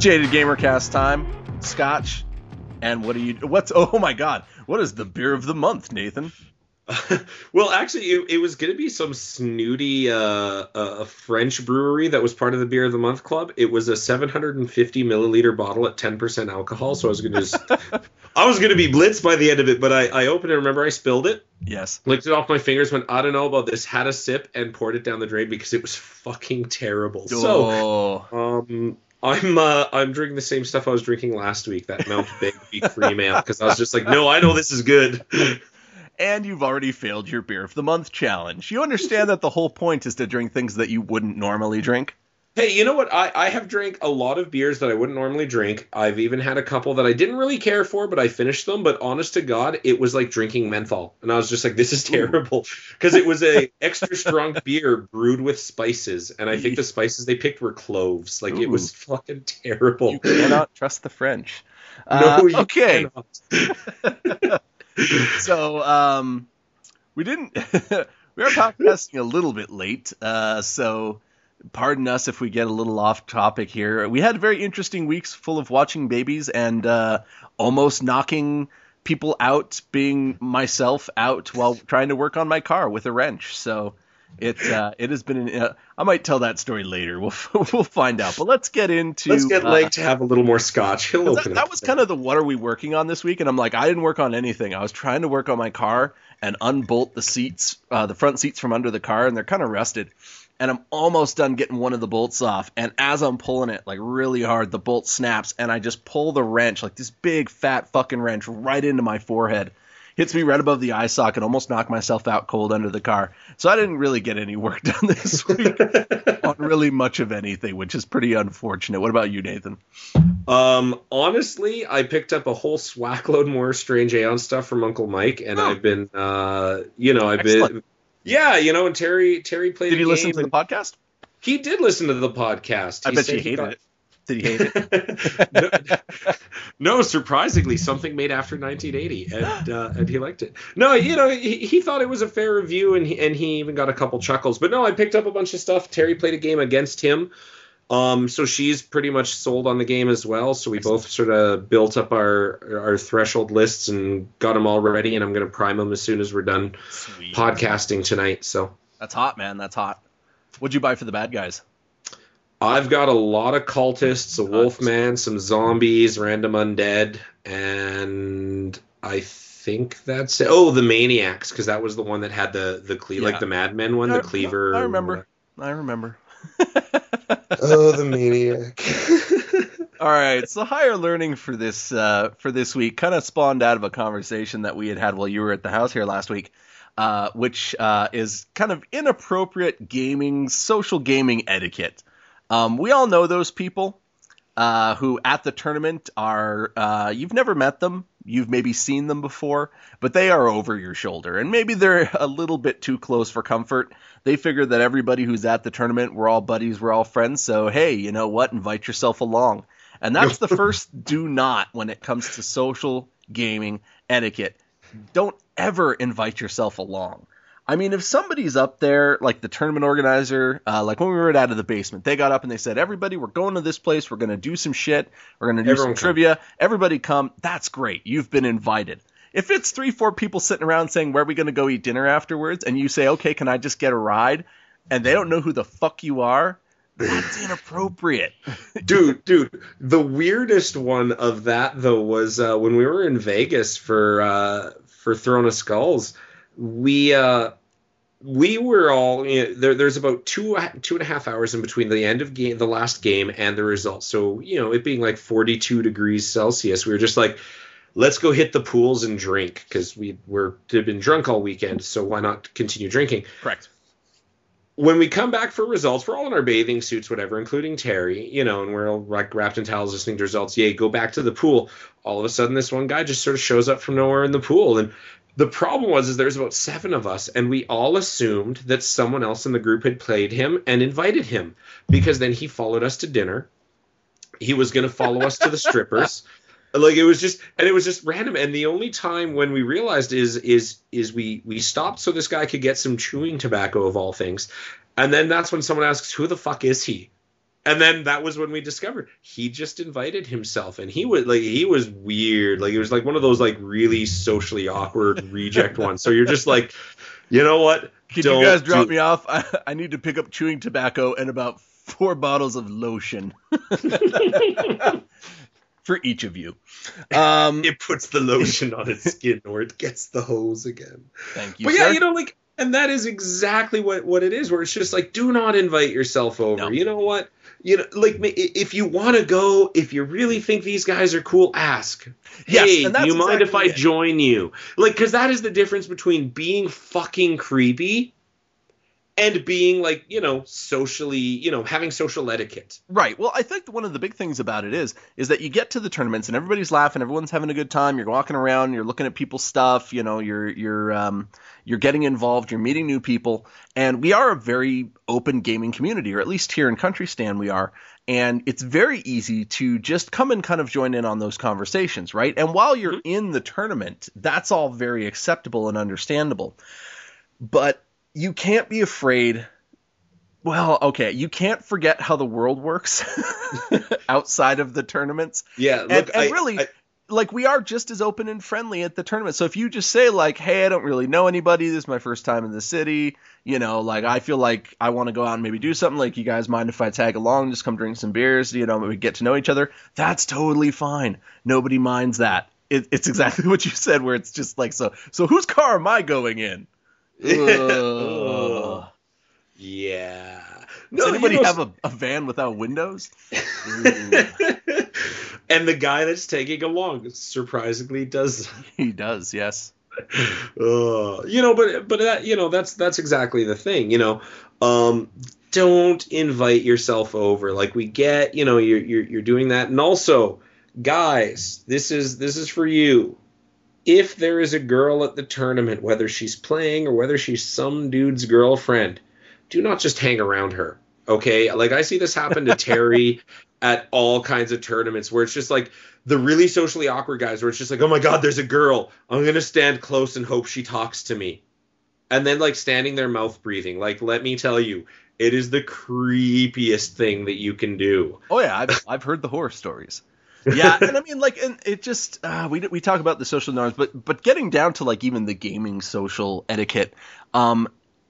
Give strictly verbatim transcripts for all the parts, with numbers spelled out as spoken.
Jaded Gamercast time. Scotch. And what do you... What's... Oh, my God. What is the beer of the month, Nathan? Well, actually, it, it was going to be some snooty uh, uh, French brewery that was part of the Beer of the Month club. It was a seven hundred fifty milliliter bottle at ten percent alcohol, so I was going to just... I was going to be blitzed by the end of it, but I, I opened it. Remember, I spilled it? Yes. Licked it off my fingers, went, I don't know about this, had a sip, and poured it down the drain because it was fucking terrible. Oh. So, um... I'm uh, I'm drinking the same stuff I was drinking last week, that Mount Big Week Cream Ale, because I was just like, no, I know this is good. And you've already failed your Beer of the Month challenge. You understand that the whole point is to drink things that you wouldn't normally drink? Hey, you know what? I, I have drank a lot of beers that I wouldn't normally drink. I've even had a couple that I didn't really care for, but I finished them. But honest to God, it was like drinking menthol. And I was just like, this is terrible. Because it was a extra strong beer brewed with spices. And I think the spices they picked were cloves. Like, Ooh. It was fucking terrible. You cannot trust the French. No, uh, you okay. cannot. So, um, we didn't... we are podcasting a little bit late, uh, so... Pardon us if we get a little off topic here. We had very interesting weeks full of watching babies and uh, almost knocking people out, being myself out while trying to work on my car with a wrench. So it uh, it has been. An, uh, I might tell that story later. We'll we'll find out. But let's get into. Let's get uh, Lake to have a little more scotch. He'll open that, it that up. was kind of the what are we working on this week? And I'm like, I didn't work on anything. I was trying to work on my car and unbolt the seats, uh, the front seats from under the car, and they're kind of rusted. And I'm almost done getting one of the bolts off. And as I'm pulling it, like really hard, the bolt snaps. And I just pull the wrench, like this big fat fucking wrench, right into my forehead. Hits me right above the eye socket, almost knocked myself out cold under the car. So I didn't really get any work done this week on really much of anything, which is pretty unfortunate. What about you, Nathan? Um, honestly, I picked up a whole swackload more Strange Aeon stuff from Uncle Mike. And oh. I've been, uh, you know, I've Excellent. been... Yeah, you know, and Terry Terry played Did he the listen game to the podcast? He did listen to the podcast. I He bet said you he hated got- it. Did he hate it? no, no, surprisingly, something made after nineteen eighty, and uh, and he liked it. No, you know, he, he thought it was a fair review, and he, and he even got a couple chuckles. But no, I picked up a bunch of stuff. Terry played a game against him. Um, so she's pretty much sold on the game as well. So we both sort of built up our our threshold lists and got them all ready. And I'm going to prime them as soon as we're done Sweet. podcasting tonight. So That's hot, man. That's hot. What'd you buy for the bad guys? I've got a lot of cultists, a wolfman, some zombies, random undead, and I think that's it. Oh, the maniacs, because that was the one that had the the cle- Yeah. like the Madmen one, I, the cleaver. I remember. I remember. Oh, the maniac. All right, so higher learning for this uh, for this week kind of spawned out of a conversation that we had had while you were at the house here last week, uh, which uh, is kind of inappropriate gaming, social gaming etiquette. Um, we all know those people uh, who at the tournament are, uh, you've never met them, you've maybe seen them before, but they are over your shoulder, and maybe they're a little bit too close for comfort. They figure that everybody who's at the tournament, we're all buddies, we're all friends, so hey, you know what, invite yourself along. And that's the first do not when it comes to social gaming etiquette. Don't ever invite yourself along. I mean, if somebody's up there, like the tournament organizer, uh, like when we were at Out of the Basement, they got up and they said, everybody, we're going to this place, we're going to do some shit, we're going to do Everyone some come. trivia, everybody come, that's great, you've been invited. If it's three, four people sitting around saying, where are we going to go eat dinner afterwards, and you say, okay, can I just get a ride, and they don't know who the fuck you are, that's inappropriate. dude, dude, the weirdest one of that, though, was uh, when we were in Vegas for uh, for Throne of Skulls. We uh, we were all you know, there. There's about two two and a half hours in between the end of game, the last game, and the results. So you know, it being like forty-two degrees Celsius, we were just like, let's go hit the pools and drink because we were had been drunk all weekend. So why not continue drinking? Correct. When we come back for results, we're all in our bathing suits, whatever, including Terry, you know, and we're all like wrapped in towels listening to results. Yay, go back to the pool. All of a sudden, this one guy just sort of shows up from nowhere in the pool. And the problem was, is there's about seven of us, and we all assumed that someone else in the group had played him and invited him, because then he followed us to dinner. He was going to follow us to the strippers. Like, it was just, and it was just random. And the only time when we realized is, is, is we, we stopped so this guy could get some chewing tobacco of all things. And then that's when someone asks, who the fuck is he? And then that was when we discovered he just invited himself, and he was like, he was weird. Like, it was like one of those like really socially awkward reject ones. So you're just like, you know what? Could Don't you guys drop do- me off? I, I need to pick up chewing tobacco and about four bottles of lotion for each of you. Um, it puts the lotion on its skin, or it gets the hose again. Thank you, But sir. yeah, you know, like, and that is exactly what, what it is, where it's just like, do not invite yourself over. No. You know what? You know, like, if you want to go, if you really think these guys are cool, ask. Yes, Hey, and do that's you mind if I exactly it. join you? Like, because that is the difference between being fucking creepy and being, like, you know, socially, you know, having social etiquette. Right. Well, I think one of the big things about it is, is that you get to the tournaments and everybody's laughing, everyone's having a good time. You're walking around, you're looking at people's stuff, you know, you're you're um, you're getting involved, you're meeting new people, and we are a very open gaming community, or at least here in Country Stand we are. And it's very easy to just come and kind of join in on those conversations, right? And while you're Mm-hmm. in the tournament, that's all very acceptable and understandable. But you can't be afraid. Well, okay, you can't forget how the world works outside of the tournaments. Yeah, look, and, and I, really, I, like, we are just as open and friendly at the tournament. So if you just say, like, hey, I don't really know anybody, this is my first time in the city, you know, like, I feel like I want to go out and maybe do something, like, you guys mind if I tag along, just come drink some beers, you know, we get to know each other, that's totally fine. Nobody minds that. It, it's exactly what you said, where it's just like, so, so whose car am I going in? Ugh. Yeah. Does anybody you know, have a, a van without windows? And the guy that's taking along surprisingly does. He does, yes. Uh, you know, but but that you know that's that's exactly the thing. You know, um, don't invite yourself over. Like, we get, you know, you're you're you're doing that, and also, guys, this is this is for you. If there is a girl at the tournament, whether she's playing or whether she's some dude's girlfriend, do not just hang around her, okay? Like, I see this happen to Terry at all kinds of tournaments, where it's just like the really socially awkward guys, where it's just like, oh my God, there's a girl. I'm going to stand close and hope she talks to me. And then, like, standing there mouth breathing. Like, let me tell you, it is the creepiest thing that you can do. Oh yeah, I've I've heard the horror stories. Yeah, and I mean, like, and it just uh, we we talk about the social norms, but but getting down to, like, even the gaming social etiquette, um,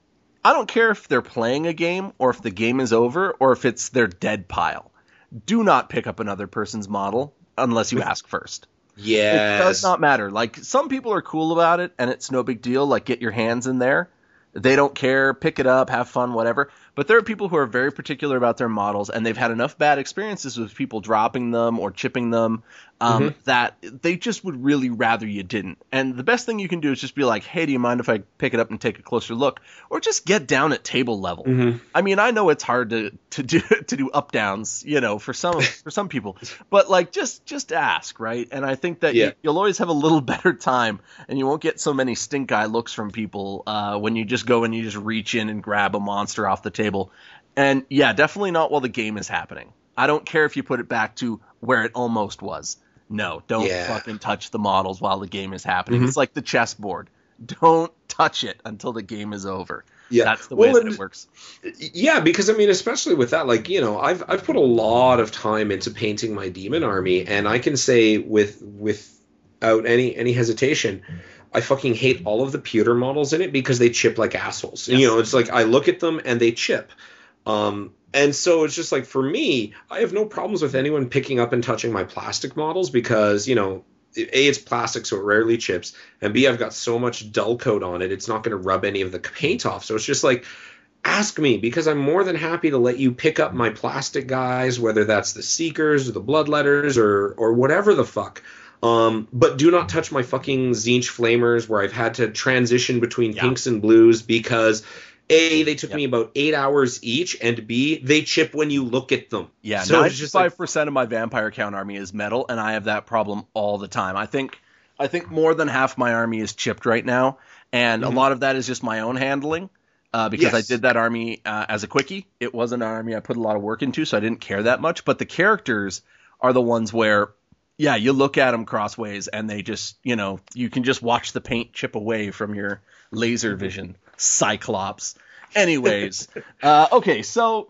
I don't care if they're playing a game or if the game is over or if it's their dead pile. Do not pick up another person's model unless you ask first. Yes. It does not matter. Like, some people are cool about it and it's no big deal. Like, get your hands in there. They don't care. Pick it up. Have fun. Whatever. But there are people who are very particular about their models, and they've had enough bad experiences with people dropping them or chipping them um, Mm-hmm. that they just would really rather you didn't. And the best thing you can do is just be like, hey, do you mind if I pick it up and take a closer look? Or just get down at table level. Mm-hmm. I mean, I know it's hard to, to do to do up downs, you know, for some for some people, but like just just ask, right? And I think that Yeah. you, you'll always have a little better time, and you won't get so many stink eye looks from people uh, when you just go and you just reach in and grab a monster off the table. And yeah, definitely not while the game is happening. I don't care if you put it back to where it almost was. No, don't Yeah. fucking touch the models while the game is happening. Mhm. It's like the chessboard. Don't touch it until the game is over. Yeah. That's the way Well, that and- it works. Yeah, because I mean, especially with that, like, you know, I've I've put a lot of time into painting my demon army, and I can say with without any any hesitation, I fucking hate all of the pewter models in it because they chip like assholes. And, you Yes. know, it's like I look at them and they chip. Um, and so it's just like, for me, I have no problems with anyone picking up and touching my plastic models because, you know, A, it's plastic, so it rarely chips, and B, I've got so much dull coat on it, it's not going to rub any of the paint off. So it's just like, ask me, because I'm more than happy to let you pick up my plastic guys, whether that's the Seekers or the Bloodletters or or whatever the fuck. Um, but do not touch my fucking Zinch Flamers, where I've had to transition between Yeah. pinks and blues because A, they took Yep. me about eight hours each, and B, they chip when you look at them. Yeah, so it's just like, ninety-five percent of my vampire count army is metal, and I have that problem all the time. I think I think more than half my army is chipped right now, and Mhm. a lot of that is just my own handling uh, because I Yes. did that army uh, as a quickie. It wasn't an army I put a lot of work into, so I didn't care that much. But the characters are the ones where, yeah, you look at them crossways, and they just, you know, you can just watch the paint chip away from your laser vision. Cyclops. Anyways, uh, okay, so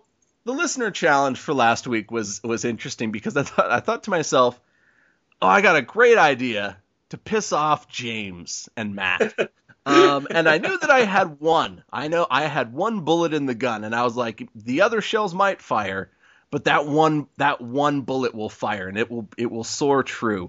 the listener challenge for last week was was interesting because I thought I thought to myself, oh, I got a great idea to piss off James and Matt. Um, and I knew that I had one. I know I had one bullet in the gun, and I was like, the other shells might fire, but that one that one bullet will fire, and it will it will soar true.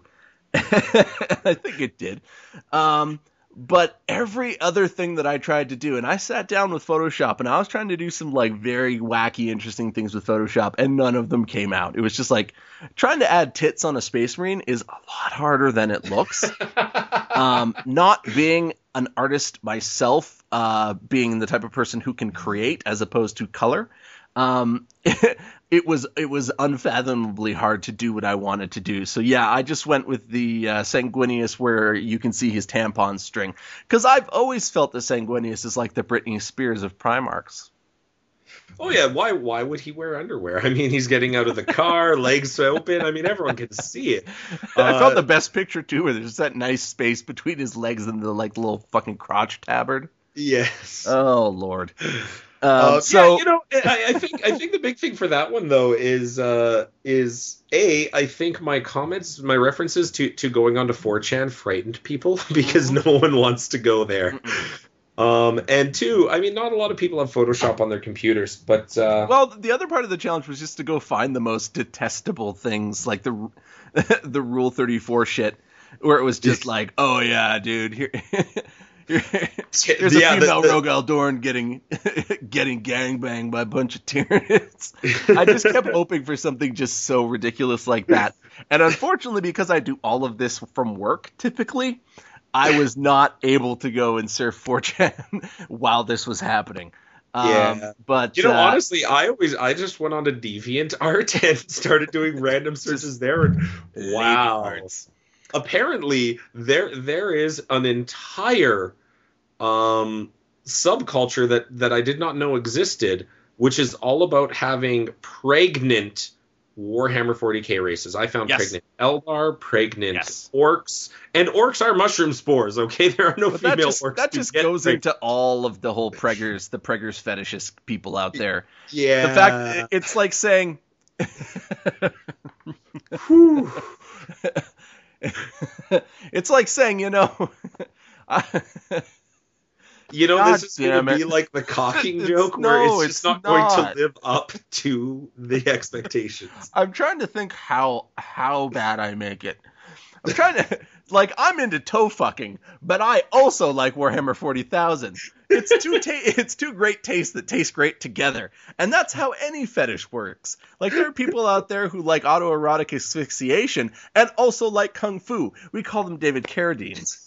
I think it did. Um, but every other thing that I tried to do, and I sat down with Photoshop, and I was trying to do some like very wacky, interesting things with Photoshop, and none of them came out. It was just like trying to add tits on a Space Marine is a lot harder than it looks. um, not being an artist myself, uh, being the type of person who can create as opposed to color, um, it, it was it was unfathomably hard to do what I wanted to do. So yeah, I just went with the uh, Sanguinius where you can see his tampon string, because I've always felt that Sanguinius is like the Britney Spears of Primarchs. Oh yeah, why why would he wear underwear? I mean, he's getting out of the car, legs open. I mean, everyone can see it. Uh, I felt the best picture too, where there's that nice space between his legs and the like little fucking crotch tabard. Yes. Oh Lord. Um, uh, so yeah, you know, I, I think I think the big thing for that one though is uh, is a I think my comments, my references to to going on to four chan frightened people because no one wants to go there. Um, and two, I mean, not a lot of people have Photoshop on their computers, but uh, well, the other part of the challenge was just to go find the most detestable things, like the the Rule thirty-four shit, where it was just like, oh yeah, dude, here. There's a yeah, female the, the, Rogue Aldorn getting getting gangbanged by a bunch of Tyranids. I just kept hoping for something just so ridiculous like that. And unfortunately, because I do all of this from work typically, I was not able to go and surf four chan while this was happening. Yeah, um, but you know, uh, honestly, I always I just went on to DeviantArt and started doing random searches there. And wow. Apparently there there is an entire um, subculture that, that I did not know existed, which is all about having pregnant Warhammer forty K races. I found yes. pregnant Eldar, pregnant yes. orcs, and orcs are mushroom spores, okay? There are no but female that just, orcs. That just goes pregnant. Into all of the whole preggers, the preggers fetishist people out there. Yeah. The fact, it's like saying... It's like saying, you know, I, you know, God this is going to be like the cocking it's, joke no, where it's just it's not, not going to live up to the expectations. I'm trying to think how how bad I make it. I'm trying to, like, I'm into toe fucking, but I also like Warhammer forty thousand. It's two ta- it's two great tastes that taste great together, and that's how any fetish works. Like, there are people out there who like autoerotic asphyxiation and also like kung fu. We call them David Carradines.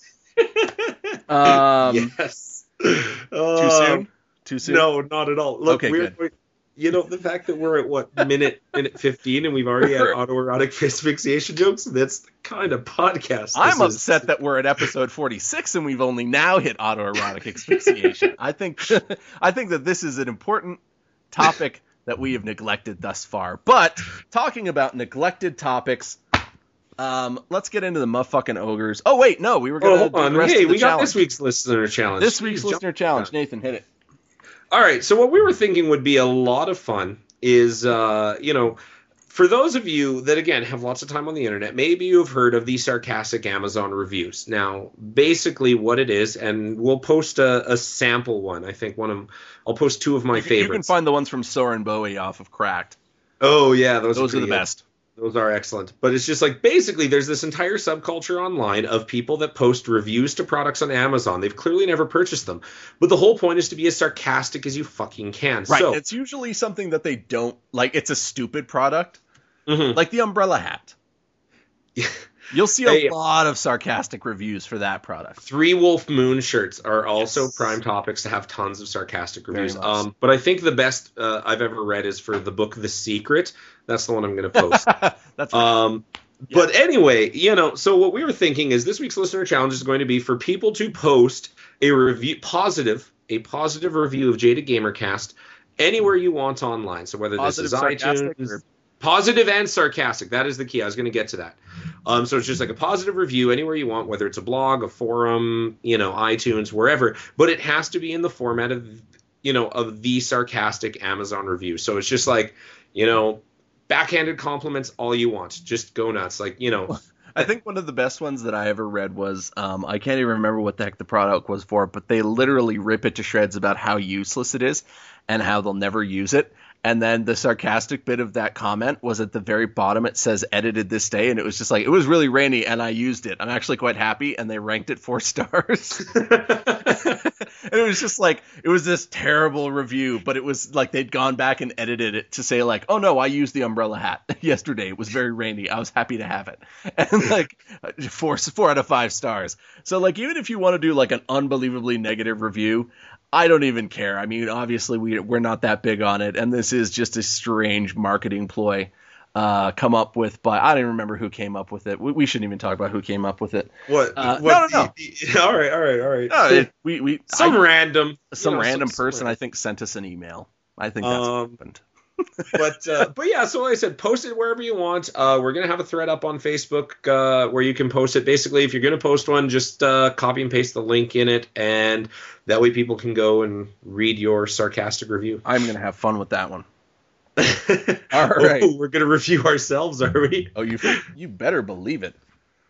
Um, yes. Too Uh, soon? Too soon? No, not at all. Look, Okay, we're, good. we're, you know, the fact that we're at what minute minute fifteen and we've already had autoerotic asphyxiation jokes. That's the kind of podcast. I'm this upset is. that we're at episode forty-six and we've only now hit autoerotic asphyxiation. I think I think that this is an important topic that we have neglected thus far. But talking about neglected topics, um, let's get into the motherfucking ogres. Oh wait, no, we were going to oh, hold on. the rest Hey, of the we got challenge. this week's listener challenge. This week's Jeez, listener jump- challenge. Nathan, hit it. All right, so what we were thinking would be a lot of fun is, uh, you know, for those of you that, again, have lots of time on the internet, maybe you've heard of the sarcastic Amazon reviews. Now, basically what it is, and we'll post a, a sample one. I think one of I'll post two of my You can, favorites. you can find the ones from Soren Bowie off of Cracked. Oh, yeah, those, Those are, are the pretty good. best. Those are excellent. But it's just like, basically, there's this entire subculture online of people that post reviews to products on Amazon. They've clearly never purchased them. But the whole point is to be as sarcastic as you fucking can. Right. So, It's usually something that they don't like. It's a stupid product, mhm. like the umbrella hat. You'll see a Hey, lot of sarcastic reviews for that product. Three Wolf Moon shirts are also Yes. prime topics to have tons of sarcastic Very reviews. much. Um, but I think the best uh, I've ever read is for the book The Secret. That's the one I'm going to post. That's right. Um, Yeah. But anyway, you know, so what we were thinking is this week's listener challenge is going to be for people to post a review, positive, a positive review of Jaded Gamercast anywhere you want online. So whether Positive, this is sarcastic, iTunes, or- positive and sarcastic, that is the key. I was going to get to that. Um, so it's just like a positive review anywhere you want, whether it's a blog, a forum, you know, iTunes, wherever. But it has to be in the format of you know, of the sarcastic Amazon review. So it's just like, you know, backhanded compliments all you want. Just go nuts. Like, you know. I think one of the best ones that I ever read was, um, I can't even remember what the heck the product was for, but they literally rip it to shreds about how useless it is and how they'll never use it. And then the sarcastic bit of that comment was at the very bottom. It says edited this day. And it was just like, it was really rainy and I used it. I'm actually quite happy. And they ranked it four stars. And it was just like, it was this terrible review, but it was like they'd gone back and edited it to say like, oh no, I used the umbrella hat yesterday. It was very rainy. I was happy to have it. And like four, four out of five stars. So like, even if you want to do like an unbelievably negative review, I don't even care. I mean, obviously we we're not that big on it, and this is just a strange marketing ploy uh, come up with by I don't even remember who came up with it. We, we shouldn't even talk about who came up with it. What? Uh, what no, no, no. All right, all right, all right. No, it, we we some I, random some you know, random some, person some I think sent us an email. I think that's um, what happened. but uh, but yeah, so like I said, post it wherever you want. Uh, we're gonna have a thread up on Facebook uh, where you can post it. Basically, if you're gonna post one, just uh, copy and paste the link in it, and that way people can go and read your sarcastic review. I'm gonna have fun with that one. All right, oh, we're gonna review ourselves, are we? Oh, you you better believe it.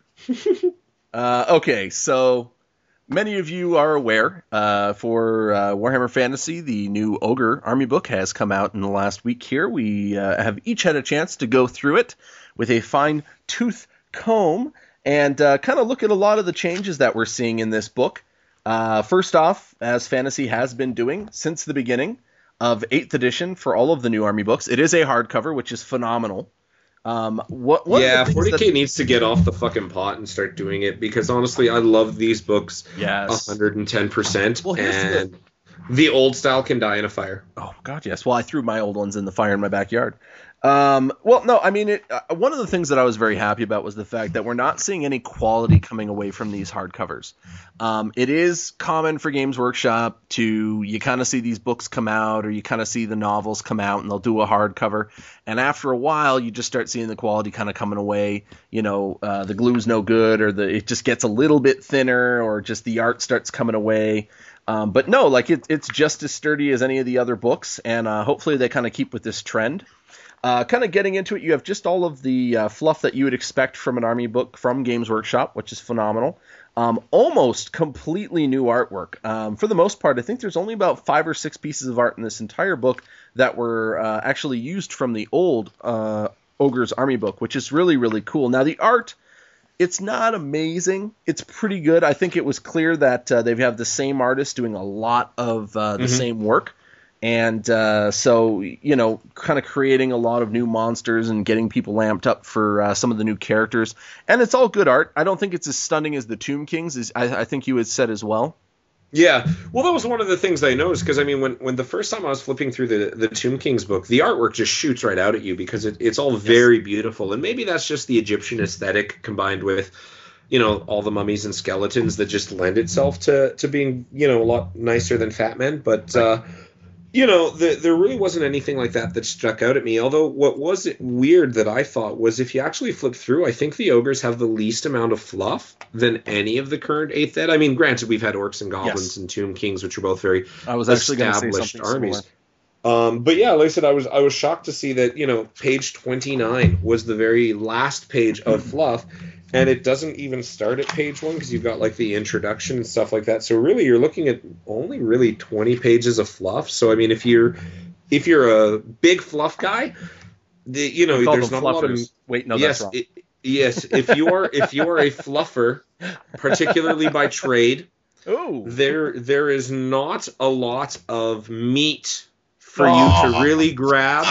uh, okay, so. Many of you are aware, uh, for uh, Warhammer Fantasy, the new Ogre Army book has come out in the last week here. We uh, have each had a chance to go through it with a fine-tooth comb and uh, kind of look at a lot of the changes that we're seeing in this book. Uh, first off, as Fantasy has been doing since the beginning of eighth edition for all of the new Army books, it is a hardcover, which is phenomenal. Um, what, what yeah, forty K that... needs to get off the fucking pot and start doing it because honestly, I love these books yes. one hundred ten percent. Well, and the... the old style can die in a fire. Oh, God, yes. Well, I threw my old ones in the fire in my backyard. Um, well, no, I mean, it, uh, one of the things that I was very happy about was the fact that we're not seeing any quality coming away from these hardcovers. Um, it is common for Games Workshop to, you kind of see these books come out or you kind of see the novels come out and they'll do a hardcover. And after a while, you just start seeing the quality kind of coming away. You know, uh, the glue's no good or the it just gets a little bit thinner or just the art starts coming away. Um, but no, like it, it's just as sturdy as any of the other books. And uh, hopefully they kind of keep with this trend. Uh, kind of getting into it, you have just all of the uh, fluff that you would expect from an Army book from Games Workshop, which is phenomenal. Um, almost completely new artwork. Um, for the most part, I think there's only about five or six pieces of art in this entire book that were uh, actually used from the old uh, Ogre's Army book, which is really, really cool. Now, the art, it's not amazing. It's pretty good. I think it was clear that uh, they have the same artist doing a lot of uh, the mm-hmm. same work. And uh, so, you know, kind of creating a lot of new monsters and getting people amped up for uh, some of the new characters. And it's all good art. I don't think it's as stunning as the Tomb Kings, as I, I think you had said as well. Yeah. Well, that was one of the things I noticed, because, I mean, when, when the first time I was flipping through the, the Tomb Kings book, the artwork just shoots right out at you because it, it's all very yes. beautiful. And maybe that's just the Egyptian aesthetic combined with, you know, all the mummies and skeletons that just lend itself to, to being, you know, a lot nicer than Fat Men. But, right. uh, you know, the, there really wasn't anything like that that struck out at me. Although what was weird that I thought was if you actually flip through, I think the ogres have the least amount of fluff than any of the current eighth ed. I mean, granted, we've had orcs and goblins yes. and Tomb Kings, which are both very I was actually established say armies. Um, but yeah, like I said, I was I was shocked to see that, you know, page twenty-nine was the very last page of fluff. And it doesn't even start at page one because you've got like the introduction and stuff like that. So really, you're looking at only really twenty pages of fluff. So I mean, if you're if you're a big fluff guy, the, you know, there's not fluffers. a lot of wait. No, yes, that's wrong. It, yes. If you are if you are a fluffer, particularly by trade, Ooh. there there is not a lot of meat for oh. you to really grab.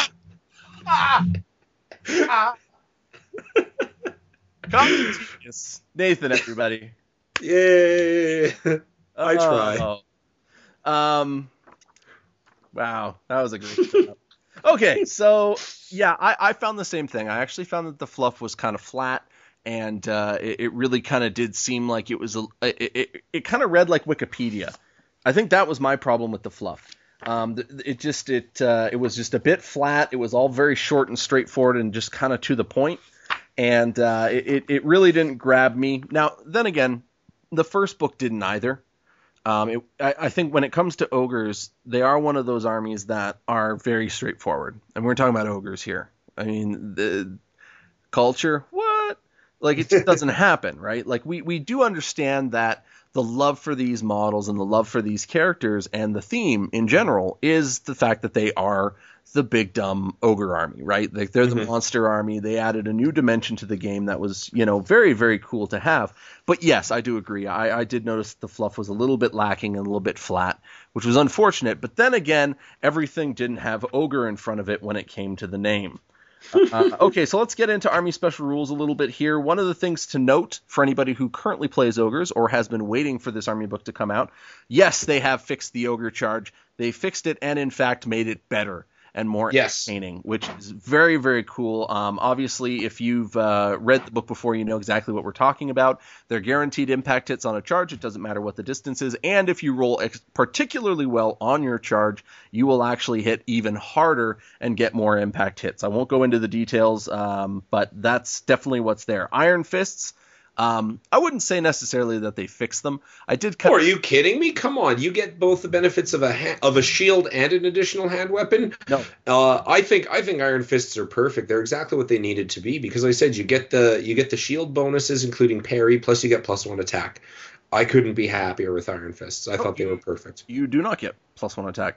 Ah. Ah. Genius. Nathan, everybody. Yay. I try. Oh. Um, wow, that was a great job. Okay, so, yeah, I, I found the same thing. I actually found that the fluff was kind of flat, and uh, it, it really kind of did seem like it was, a, it, it, it kind of read like Wikipedia. I think that was my problem with the fluff. Um, it just, it, uh, it was just a bit flat. It was all very short and straightforward and just kind of to the point. And uh, it, it really didn't grab me. Now, then again, the first book didn't either. Um, it, I, I think when it comes to ogres, they are one of those armies that are very straightforward, and we're talking about ogres here. I mean, the culture, what? Like, it just doesn't happen, right? Like, we, we do understand that the love for these models and the love for these characters and the theme in general is the fact that they are the big dumb ogre army, right? Like, they're the Mhm. monster army. They added a new dimension to the game that was, you know, very, very cool to have. But yes, I do agree. I, I did notice the fluff was a little bit lacking and a little bit flat, which was unfortunate. But then again, everything didn't have ogre in front of it when it came to the name. uh, okay, so let's get into Army Special Rules a little bit here. One of the things to note for anybody who currently plays ogres or has been waiting for this army book to come out, yes, they have fixed the ogre charge. They fixed it and, in fact, made it better and more Yes. entertaining, which is very, very cool. Um, obviously, if you've uh, read the book before, you know exactly what we're talking about. They're guaranteed impact hits on a charge. It doesn't matter what the distance is. And if you roll ex- particularly well on your charge, you will actually hit even harder and get more impact hits. I won't go into the details, um, but that's definitely what's there. Iron Fists. Um, I wouldn't say necessarily that they fixed them. I did kind Oh, of... are you kidding me? Come on, you get both the benefits of a ha- of a shield and an additional hand weapon. No. Uh, I think I think Iron Fists are perfect. They're exactly what they needed to be because, like I said, you get the you get the shield bonuses, including parry, plus you get plus one attack. I couldn't be happier with Iron Fists. I Oh, thought they were perfect. You do not get plus one attack.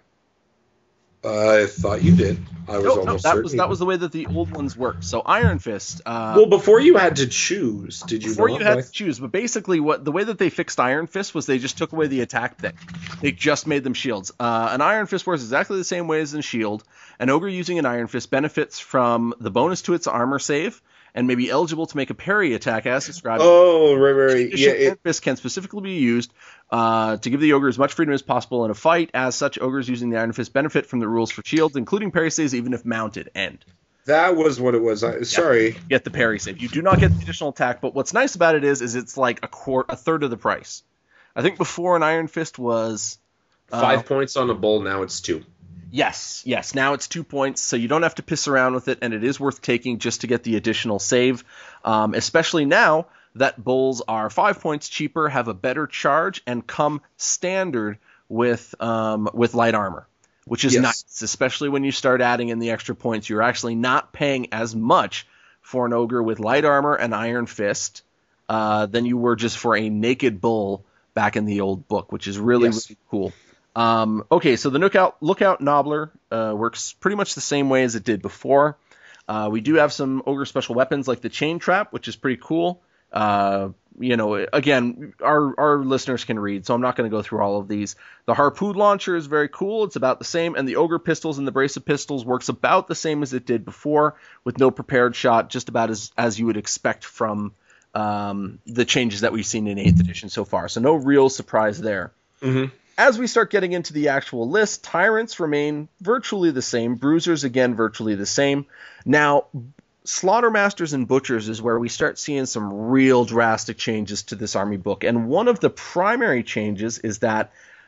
I thought you did. I was No, no, almost that certain. was that was the way that the old ones worked. So Iron Fist. Uh, Well, before you had to choose, did you? before not? you had to choose, but basically, what the way that they fixed Iron Fist was they just took away the attack thing. They just made them shields. Uh, an Iron Fist works exactly the same way as a shield. An ogre using an Iron Fist benefits from the bonus to its armor save and may be eligible to make a parry attack as described. Oh, right, right, right. In Yeah, addition, Iron it, Fist can specifically be used uh, to give the ogre as much freedom as possible in a fight. As such, ogres using the Iron Fist benefit from the rules for shields, including parry saves, even if mounted. End. that was what it was. I, sorry. Get the parry save. You do not get the additional attack, but what's nice about it is, is it's like a quart, a third of the price. I think before an Iron Fist was uh, Five points on a bull. Now it's two. Yes, yes. Now it's two points, so you don't have to piss around with it, and it is worth taking just to get the additional save, um, especially now that bulls are five points cheaper, have a better charge, and come standard with um, with light armor, which is Yes. nice, especially when you start adding in the extra points. You're actually not paying as much for an ogre with light armor and Iron Fist uh, than you were just for a naked bull back in the old book, which is really, Yes. really cool. Um, okay, so the Lookout, Lookout Nobbler uh, works pretty much the same way as it did before. Uh, we do have some ogre special weapons like the Chain Trap, which is pretty cool. Uh, you know, again, our our listeners can read, so I'm not going to go through all of these. The Harpoon Launcher is very cool. It's about the same, and the Ogre Pistols and the Brace of Pistols works about the same as it did before, with no prepared shot, just about as, as you would expect from um, the changes that we've seen in eighth edition so far. So no real surprise there. Mm-hmm. As we start getting into the actual list, Tyrants remain virtually the same. Bruisers, again, virtually the same. Now, Slaughtermasters and Butchers is where we start seeing some real drastic changes to this army book. And one of the primary changes is that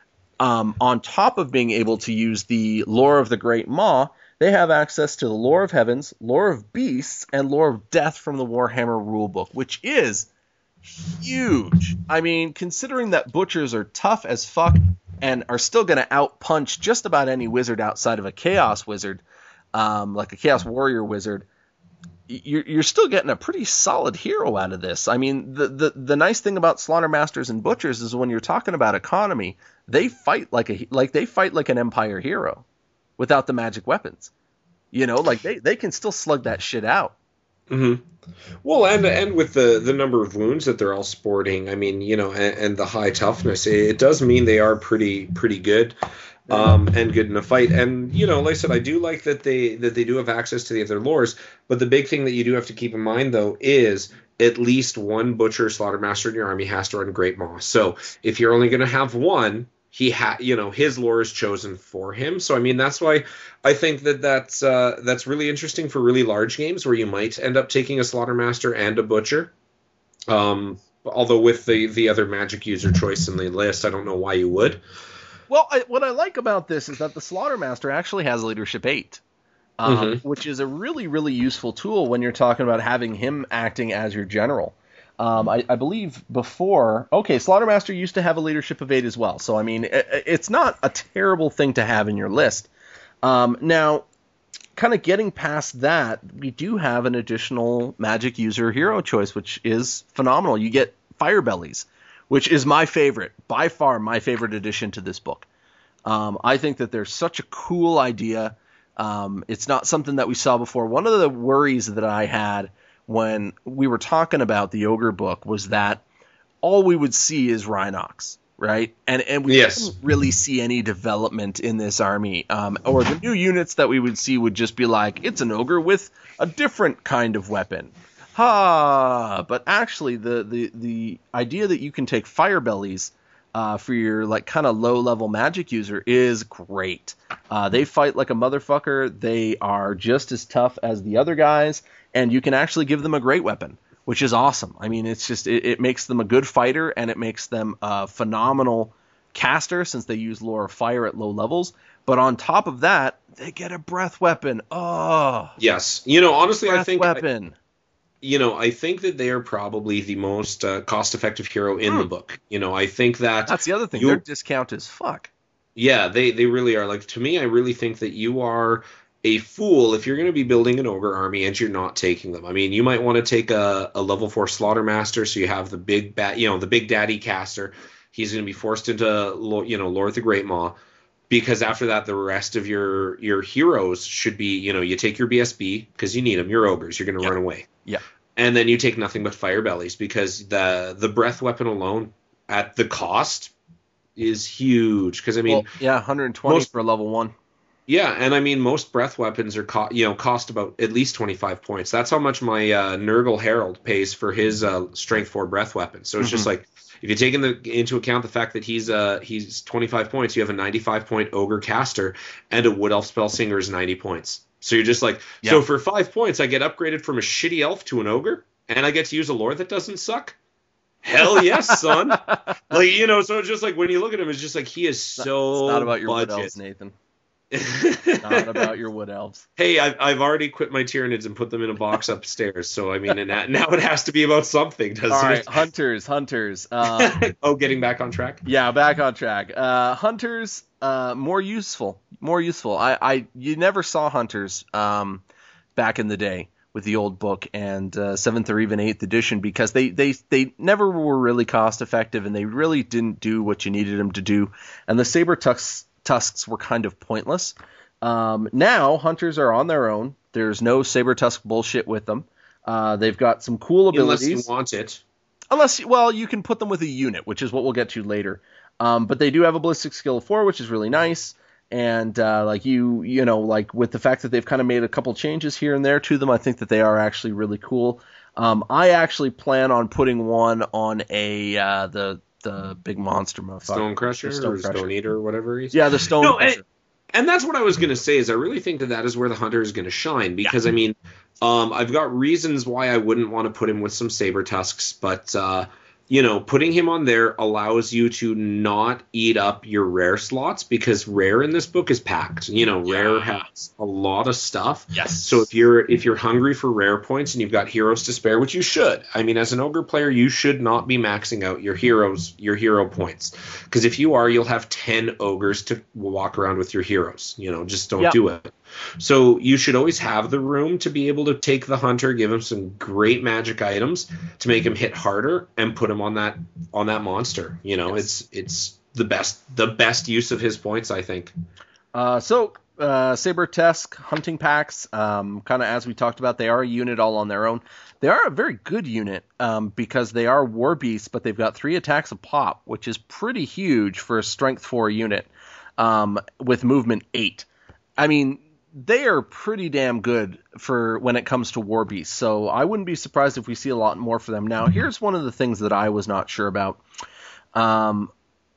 um, on top of being able to use the Lore of the Great Maw, they have access to the Lore of Heavens, Lore of Beasts, and Lore of Death from the Warhammer rulebook, which is huge. I mean, considering that Butchers are tough as fuck and are still going to outpunch just about any wizard outside of a Chaos Wizard, um, like a Chaos Warrior Wizard, you're, you're still getting a pretty solid hero out of this. I mean, the, the, the nice thing about Slaughtermasters and Butchers is when you're talking about economy, they fight like a like they fight like an Empire hero without the magic weapons. You know, like they, they can still slug that shit out. Mm-hmm. Well, and and with the, the number of wounds that they're all sporting, I mean, you know, and, and the high toughness, it does mean they are pretty pretty good, um, and good in a fight. And you know, like I said, I do like that they that they do have access to the other lores. But the big thing that you do have to keep in mind, though, is at least one Butcher Slaughtermaster in your army has to run Great Maw. So if you're only going to have one, he ha you know, his lore is chosen for him. So I mean, that's why I think that that's uh, that's really interesting for really large games where you might end up taking a Slaughtermaster and a Butcher. Um, although with the the other magic user choice in the list, I don't know why you would. Well, I, what I like about this is that the Slaughtermaster actually has Leadership eight, um, Mm-hmm. which is a really, really useful tool when you're talking about having him acting as your general. Um, I, I believe before, okay, Slaughtermaster used to have a leadership of eight as well. So, I mean, it, it's not a terrible thing to have in your list. Um, now, kind of getting past that, we do have an additional magic user hero choice, which is phenomenal. You get Firebellies, which is my favorite, by far my favorite addition to this book. Um, I think that they're such a cool idea. Um, it's not something that we saw before. One of the worries that I had when we were talking about the Ogre book was that all we would see is Rhinox, right? And and we yes. didn't really see any development in this army. Um, or the new units that we would see would just be like, it's an Ogre with a different kind of weapon. Ha! But actually, the, the, the idea that you can take Firebellies uh, for your like kind of low-level magic user is great. Uh, they fight like a motherfucker. They are just as tough as the other guys, and you can actually give them a great weapon, which is awesome. I mean, it's just it, it makes them a good fighter, and it makes them a phenomenal caster since they use Lore of Fire at low levels. But on top of that, they get a breath weapon. Oh, yes. You know, honestly, breath I think weapon. I, you know, I think that they are probably the most uh, cost-effective hero in Hmm. the book. You know, I think that That's the other thing. you- Their discount is fuck. Yeah, they, they really are. Like, to me, I really think that you are a fool if you're going to be building an Ogre army and you're not taking them. I mean, you might want to take a, a level four Slaughtermaster, so you have the big bat, you know, the big daddy caster. He's going to be forced into, Lo- you know, Lord of the Great Maw, because after that, the rest of your your heroes should be, you know, you take your B S B because you need them. You're Ogres. You're going to Yeah. run away. Yeah. And then you take nothing but Firebellies because the the breath weapon alone at the cost is huge. Because I mean, Well, yeah, one hundred twenty most- for a level one. yeah, and I mean most breath weapons are co- you know cost about at least twenty-five points. That's how much my uh, Nurgle Herald pays for his uh, strength four breath weapon. So it's just Mhm. like if you take in the, into account the fact that he's uh he's twenty-five points, you have a ninety-five point Ogre caster and a Wood Elf spell singer is ninety points. So you're just like, Yeah. so for five points, I get upgraded from a shitty elf to an ogre, and I get to use a lore that doesn't suck. Hell yes, son. Like, you know, so it's just like when you look at him, it's just like he is so It's not about your wood budget. elves, Nathan. Not about your wood elves. Hey, I've, I've already quit my Tyranids and put them in a box upstairs. So, I mean, and that, now it has to be about something, doesn't All right, it? hunters, hunters. Uh, Oh, getting back on track? yeah, back on track. Uh, hunters, uh, more useful, more useful. I, I, you never saw hunters um, back in the day with the old book and uh, seventh or even eighth edition because they, they, they never were really cost effective and they really didn't do what you needed them to do. And the saber tusks tusks were kind of pointless. Um, now hunters are on their own. There's no saber tusk bullshit with them. Uh, they've got some cool abilities. Unless you want it. Unless, well, you can put them with a unit, which is what we'll get to later. Um, but they do have a ballistic skill of four, which is really nice. And uh, like you, you know, like with the fact that they've kind of made a couple changes here and there to them, I think that they are actually really cool. Um, I actually plan on putting one on a uh, the the big monster motherfucker. Stone Crusher Stone or Crusher. Stone Eater or whatever he's. Yeah, the Stone No, Crusher. and, and that's what I was going to say is I really think that that is where the Hunter is going to shine because, I mean, um, I've got reasons why I wouldn't want to put him with some Saber Tusks, but, uh, you know, putting him on there allows you to not eat up your rare slots because rare in this book is packed. You know, rare Yeah. has a lot of stuff. Yes. So if you're if you're hungry for rare points and you've got heroes to spare, which you should. I mean, as an ogre player, you should not be maxing out your heroes your hero points because if you are, you'll have ten ogres to walk around with your heroes. You know, just don't Yep. do it. So you should always have the room to be able to take the hunter, give him some great magic items to make him hit harder, and put him on that on that monster. You know, Yes. it's it's the best the best use of his points, I think. Uh, so, uh, Saber Tusk hunting packs, um, kind of as we talked about, they are a unit all on their own. They are a very good unit um, because they are war beasts, but they've got three attacks a pop, which is pretty huge for a strength four unit um, with movement eight. I mean, they are pretty damn good for when it comes to war beasts. So I wouldn't be surprised if we see a lot more for them. Now, here's one of the things that I was not sure about. Um,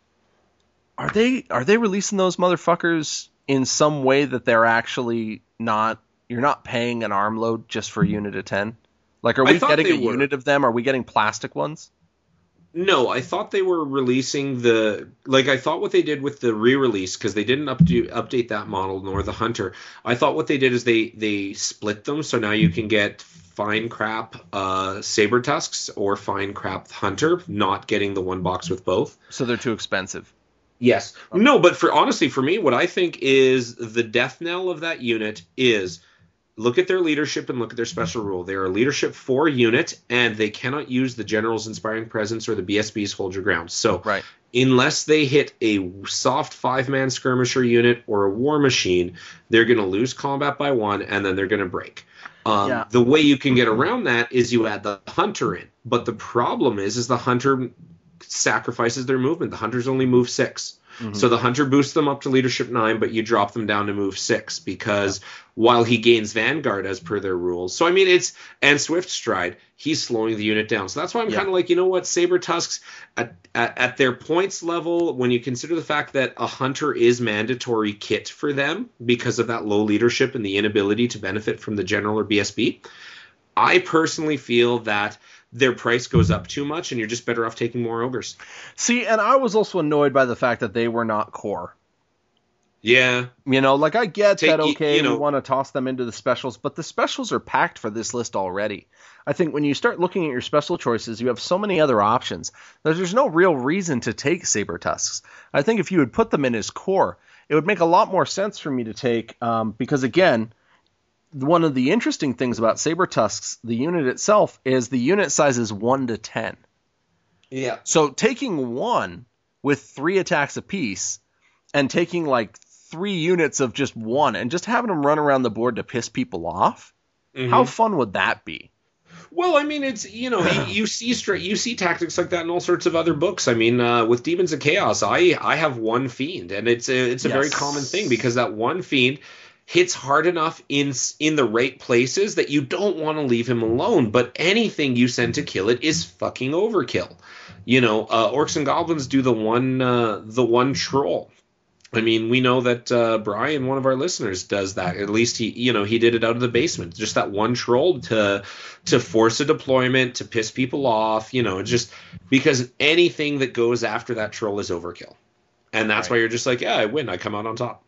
are they are they releasing those motherfuckers in some way that they're actually not? You're not paying an arm load just for a unit of ten. Like, are I we thought getting a they were. unit of them? Are we getting plastic ones? No, I thought they were releasing the like I thought what they did with the re-release because they didn't updo, update that model nor the hunter. I thought what they did is they they split them so now you can get fine crap uh, saber tusks or fine crap hunter, not getting the one box with both. So they're too expensive. Yes. No, but for honestly, for me, what I think is the death knell of that unit is look at their leadership and look at their special rule. They are a leadership four unit, and they cannot use the General's Inspiring Presence or the B S B's Hold Your Ground. So right. unless they hit a soft five-man skirmisher unit or a war machine, they're going to lose combat by one, and then they're going to break. Um, yeah. The way you can get around that is you add the hunter in. But the problem is, is the hunter sacrifices their movement. The hunters only move six. Mm-hmm. So the hunter boosts them up to leadership nine, but you drop them down to move six because yeah. while he gains Vanguard as per their rules. So, I mean, it's and Swift Stride, he's slowing the unit down. So that's why I'm yeah. kind of like, you know what, Saber Tusks at, at, at their points level, when you consider the fact that a hunter is mandatory kit for them because of that low leadership and the inability to benefit from the General or B S B, I personally feel that their price goes up too much, and you're just better off taking more ogres. See, and I was also annoyed by the fact that they were not core. Yeah. You know, like, I get Take, that, okay, you know, we want to toss them into the specials, but the specials are packed for this list already. I think when you start looking at your special choices, you have so many other options that there's no real reason to take Saber Tusks. I think if you would put them in as core, it would make a lot more sense for me to take, um, because, again, one of the interesting things about Saber Tusks, the unit itself, is the unit size is one to ten. Yeah. So taking one with three attacks apiece and taking like three units of just one and just having them run around the board to piss people off, mm-hmm. how fun would that be? Well, I mean, it's, you know, you, you see straight, you see tactics like that in all sorts of other books. I mean, uh, with Demons of Chaos, I I have one fiend, and it's a, it's a yes. very common thing because that one fiend hits hard enough in in the right places that you don't want to leave him alone. But anything you send to kill it is fucking overkill. You know, uh, Orcs and Goblins do the one uh, the one troll. I mean, we know that uh, Brian, one of our listeners, does that. At least he, you know, he did it out of the basement. Just that one troll to to force a deployment, to piss people off. You know, just because anything that goes after that troll is overkill, and that's right. why you're just like, yeah, I win. I come out on top.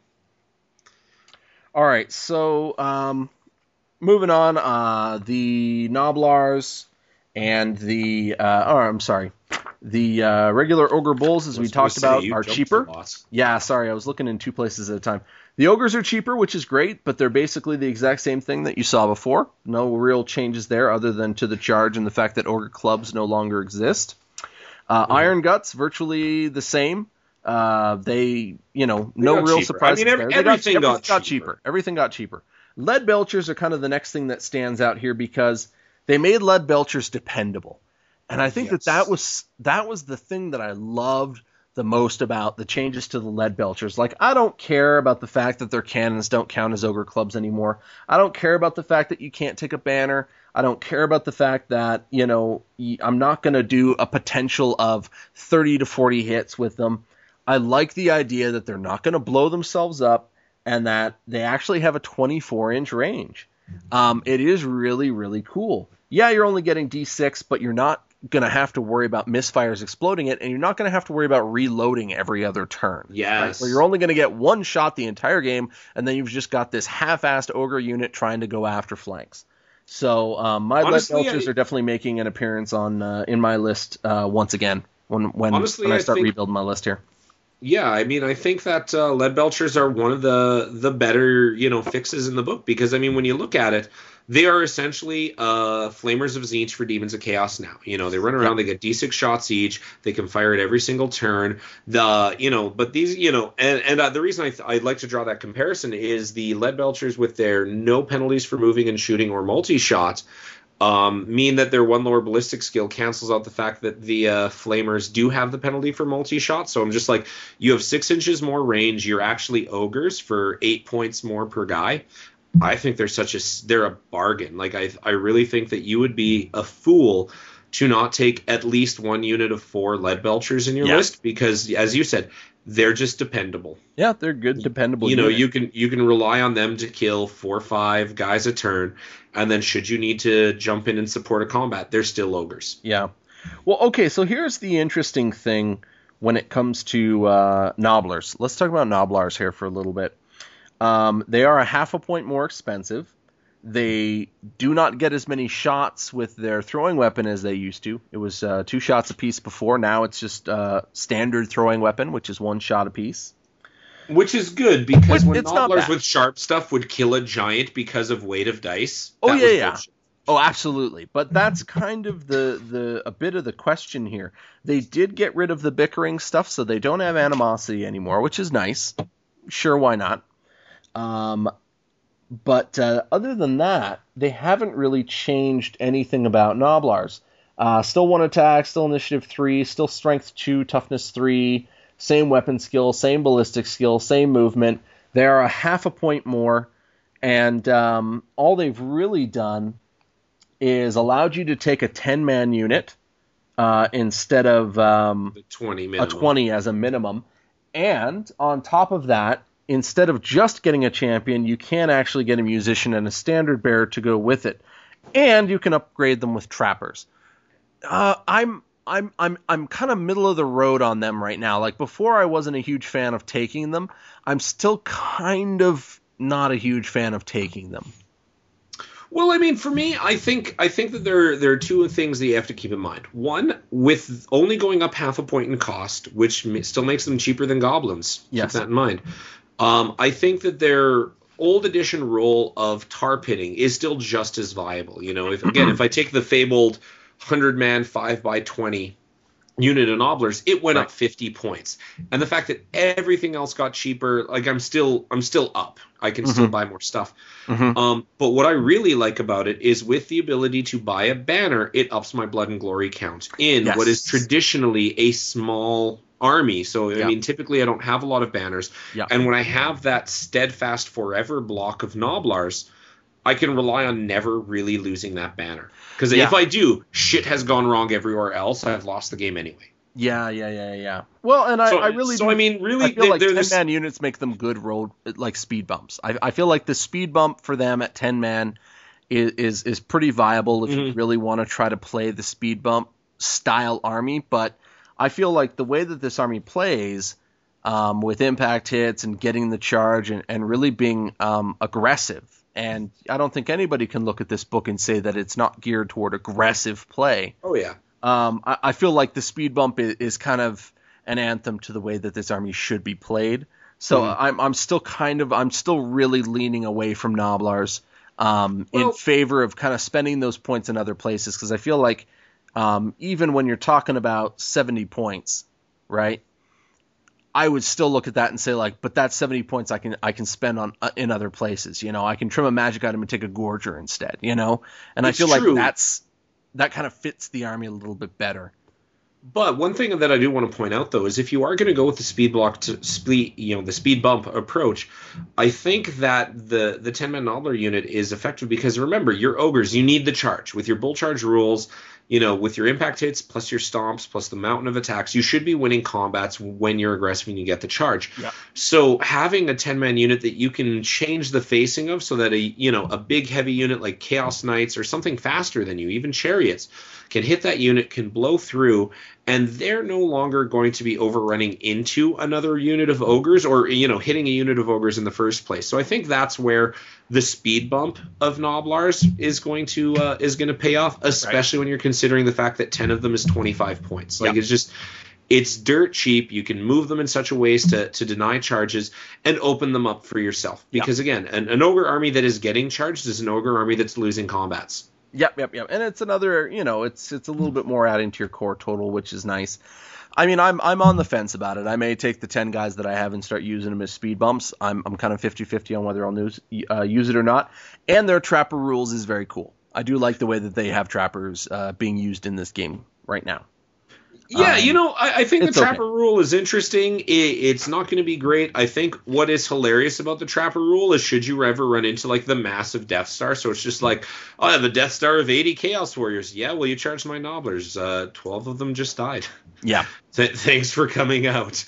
All right, so um, moving on, uh, the Gnoblars and the, uh, oh, I'm sorry, the uh, regular Ogre Bulls, as we talked about, are cheaper. Yeah, sorry, I was looking in two places at a time. The Ogres are cheaper, which is great, but they're basically the exact same thing that you saw before. No real changes there other than to the charge and the fact that Ogre Clubs no longer exist. Uh, mm-hmm. Iron Guts, virtually the same. Uh, they, you know, they no real cheaper. surprise. I mean, every, everything, got, got, everything got cheaper. cheaper. Everything got cheaper. Lead Belchers are kind of the next thing that stands out here because they made Lead Belchers dependable. And I think yes. that that was, that was the thing that I loved the most about the changes to the Lead Belchers. Like, I don't care about the fact that their cannons don't count as Ogre Clubs anymore. I don't care about the fact that you can't take a banner. I don't care about the fact that, you know, I'm not going to do a potential of thirty to forty hits with them. I like the idea that they're not going to blow themselves up and that they actually have a twenty-four inch range. Um, it is really, really cool. Yeah, you're only getting D six, but you're not going to have to worry about misfires exploding it, and you're not going to have to worry about reloading every other turn. Yes. Right? So you're only going to get one shot the entire game, and then you've just got this half-assed Ogre unit trying to go after flanks. So um, my Lead Belchers I... are definitely making an appearance on uh, in my list uh, once again when when, Honestly, when I start I think... rebuilding my list here. Yeah, I mean, I think that uh, Lead Belchers are one of the the better, you know, fixes in the book because, I mean, when you look at it, they are essentially uh, Flamers of Tzeentch for Demons of Chaos now. You know, they run around, they get D six shots each, they can fire at every single turn. The, you know, but these, you know, and, and uh, the reason I th- I'd like to draw that comparison is the Lead Belchers with their no penalties for moving and shooting or multi-shot Um, mean that their one lower ballistic skill cancels out the fact that the uh, Flamers do have the penalty for multi-shot. So I'm just like, you have six inches more range. You're actually ogres for eight points more per guy. I think they're such a they're a bargain. Like I I really think that you would be a fool to not take at least one unit of four Lead Belchers in your yeah. list because, as you said, they're just dependable. Yeah, they're good, dependable. You know, unit. you can you can rely on them to kill four or five guys a turn, and then should you need to jump in and support a combat, they're still ogres. Yeah. Well, okay, so here's the interesting thing when it comes to uh, Gnoblars. Let's talk about Gnoblars here for a little bit. Um, they are a half a point more expensive. They do not get as many shots with their throwing weapon as they used to. It was uh, two shots apiece before. Now it's just uh, standard throwing weapon, which is one shot apiece. Which is good, because Which, when Nobblers with sharp stuff would kill a giant because of weight of dice. Oh, yeah, yeah. Bullshit. Oh, absolutely. But that's kind of the, the a bit of the question here. They did get rid of the bickering stuff, so they don't have animosity anymore, which is nice. Sure, why not? Um, but uh, other than that, they haven't really changed anything about Nobblars. Uh, still one attack, still initiative three, still strength two, toughness three, same weapon skill, same ballistic skill, same movement. They are a half a point more, and um, all they've really done is allowed you to take a ten-man unit uh, instead of um, twenty a twenty as a minimum. And on top of that, instead of just getting a champion, you can actually get a musician and a standard bearer to go with it. And you can upgrade them with trappers. Uh, I'm I'm I'm I'm kind of middle of the road on them right now. Like before, I wasn't a huge fan of taking them. I'm still kind of not a huge fan of taking them. Well, I mean, for me, I think I think that there there are two things that you have to keep in mind. One, with only going up half a point in cost, which still makes them cheaper than goblins. Yes. Keep that in mind. Um, I think that their old edition role of tar pitting is still just as viable. You know, if again, if I take the fabled hundred-man five by twenty unit of Nobblers, it went right. up fifty points. And the fact that everything else got cheaper, like I'm still I'm still up. I can mm-hmm. still buy more stuff. Mm-hmm. Um, but what I really like about it is with the ability to buy a banner, it ups my blood and glory count in yes. what is traditionally a small army. So, I yeah. mean, typically I don't have a lot of banners. Yeah. And when I have that steadfast forever block of Nobblars, I can rely on never really losing that banner. Because yeah. if I do, shit has gone wrong everywhere else. I've lost the game anyway. Yeah, yeah, yeah, yeah. Well, and I, so, I really so do, I mean, really, I feel like ten-man this... units make them good road, like speed bumps. I, I feel like the speed bump for them at ten-man is, is, is pretty viable if mm-hmm. you really want to try to play the speed bump style army. But I feel like the way that this army plays, um, with impact hits and getting the charge and, and really being um, aggressive, and I don't think anybody can look at this book and say that it's not geared toward aggressive play. Oh, yeah. Um, I, I feel like the speed bump is, is kind of an anthem to the way that this army should be played. So mm. I'm I'm still kind of I'm still really leaning away from Nobblars um, well, in favor of kind of spending those points in other places, because I feel like um, even when you're talking about seventy points, right? I would still look at that and say like, but that's seventy points I can I can spend on uh, in other places. You know, I can trim a magic item and take a Gorger instead. You know, and I feel true. like that's. That kind of fits the army a little bit better. But one thing that I do want to point out, though, is if you are going to go with the speed block to speed, you know, the speed bump approach, I think that the the ten-man Nobbler unit is effective because, remember, you're ogres. You need the charge. With your bull charge rules, you know, with your impact hits plus your stomps plus the mountain of attacks, you should be winning combats when you're aggressive and you get the charge. Yeah. So having a ten-man unit that you can change the facing of so that a, you know, a big heavy unit like Chaos Knights or something faster than you, even Chariots, can hit that unit, can blow through, and they're no longer going to be overrunning into another unit of ogres or, you know, hitting a unit of ogres in the first place. So I think that's where the speed bump of Nobblars is going to uh, is going to pay off, especially right. when you're considering the fact that ten of them is twenty-five points. Like yep. it's just it's dirt cheap. You can move them in such a ways to to deny charges and open them up for yourself. Because yep. again, an, an ogre army that is getting charged is an ogre army that's losing combats. Yep, yep, yep. And it's another, you know, it's it's a little bit more adding to your core total, which is nice. I mean, I'm I'm on the fence about it. I may take the ten guys that I have and start using them as speed bumps. I'm I'm kind of fifty-fifty on whether I'll use, uh, use it or not. And their trapper rules is very cool. I do like the way that they have trappers uh, being used in this game right now. Yeah, um, you know, I, I think the trapper okay. rule is interesting. It, it's not going to be great. I think what is hilarious about the trapper rule is should you ever run into, like, the massive Death Star. So it's just like, oh, I have a Death Star of eighty Chaos Warriors. Yeah, well, you charged my Nobblers. Uh, twelve of them just died. Yeah. Th- thanks for coming out.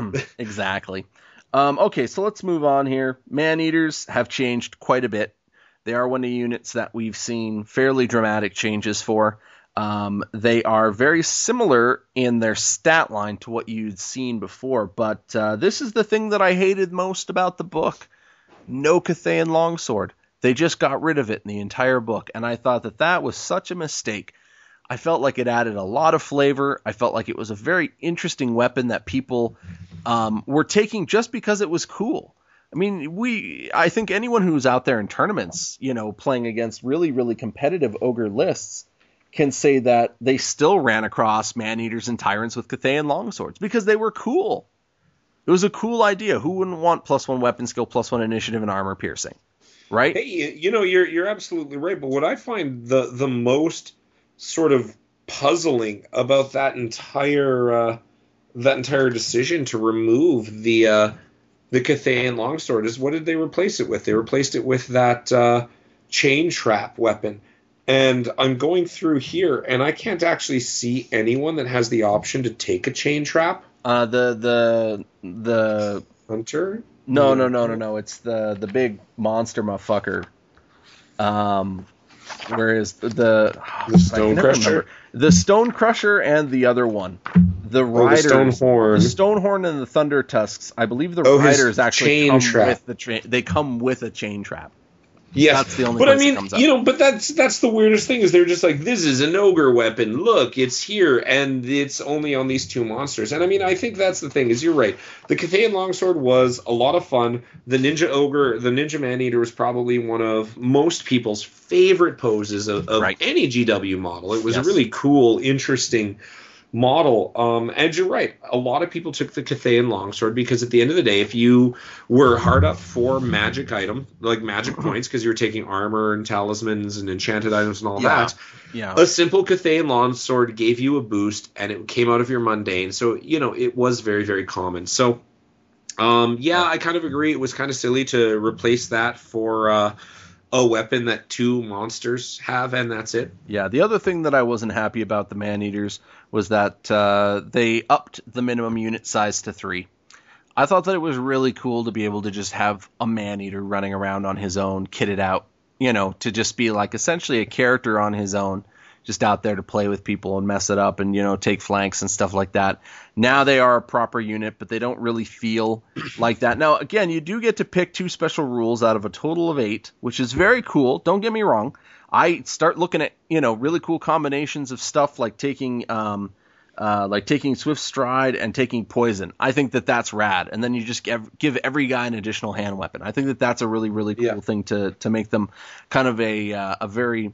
Exactly. Um, okay, so let's move on here. Man-Eaters have changed quite a bit. They are one of the units that we've seen fairly dramatic changes for. Um, they are very similar in their stat line to what you'd seen before, but uh, this is the thing that I hated most about the book. No Cathayan Longsword. They just got rid of it in the entire book, and I thought that that was such a mistake. I felt like it added a lot of flavor. I felt like it was a very interesting weapon that people um, were taking just because it was cool. I mean, we. I think anyone who's out there in tournaments, you know, playing against really, really competitive ogre lists, can say that they still ran across man-eaters and tyrants with Cathayan longswords because they were cool. It was a cool idea. Who wouldn't want plus one weapon skill, plus one initiative, and armor piercing, right? Hey, you know, you're you're absolutely right. But what I find the the most sort of puzzling about that entire uh, that entire decision to remove the uh, the Cathayan longsword is, what did they replace it with? They replaced it with that uh, chain trap weapon. And I'm going through here, and I can't actually see anyone that has the option to take a chain trap. Uh, the the the Hunter? no no no no no. It's the the big monster motherfucker. Um, whereas the the, the Stone Crusher, the Stone Crusher, and the other one, the Riders, oh, the Stonehorn, the Stonehorn, and the Thunder Tusks. I believe the oh, Riders actually come trap. with the tra- they come with a chain trap. Yes, that's the only but place I mean, it comes up. you know, but that's that's the weirdest thing is they're just like, this is an ogre weapon. Look, it's here, and it's only on these two monsters. And I mean, I think that's the thing is you're right. The Cathayan longsword was a lot of fun. The Ninja Ogre, the Ninja Man-Eater was probably one of most people's favorite poses of, of right. any G W model. It was yes. a really cool, interesting model. Um, and you're right. A lot of people took the Cathayan longsword because at the end of the day, if you were hard up for magic item, like magic points, because you were taking armor and talismans and enchanted items and all yeah. that, yeah. a simple Cathayan longsword gave you a boost and it came out of your mundane. So, you know, it was very, very common. So, um, yeah, I kind of agree. It was kind of silly to replace that for uh, a weapon that two monsters have, and that's it. Yeah, the other thing that I wasn't happy about the Man-Eaters was that uh, they upped the minimum unit size to three. I thought that it was really cool to be able to just have a Man-Eater running around on his own, kitted out, you know, to just be like essentially a character on his own, just out there to play with people and mess it up and, you know, take flanks and stuff like that. Now they are a proper unit, but they don't really feel like that. Now, again, you do get to pick two special rules out of a total of eight, which is very cool. Don't get me wrong. I start looking at, you know, really cool combinations of stuff like taking um, uh, like taking Swift Stride and taking Poison. I think that that's rad. And then you just give, give every guy an additional hand weapon. I think that that's a really, really cool yeah. thing to to make them kind of a uh, a very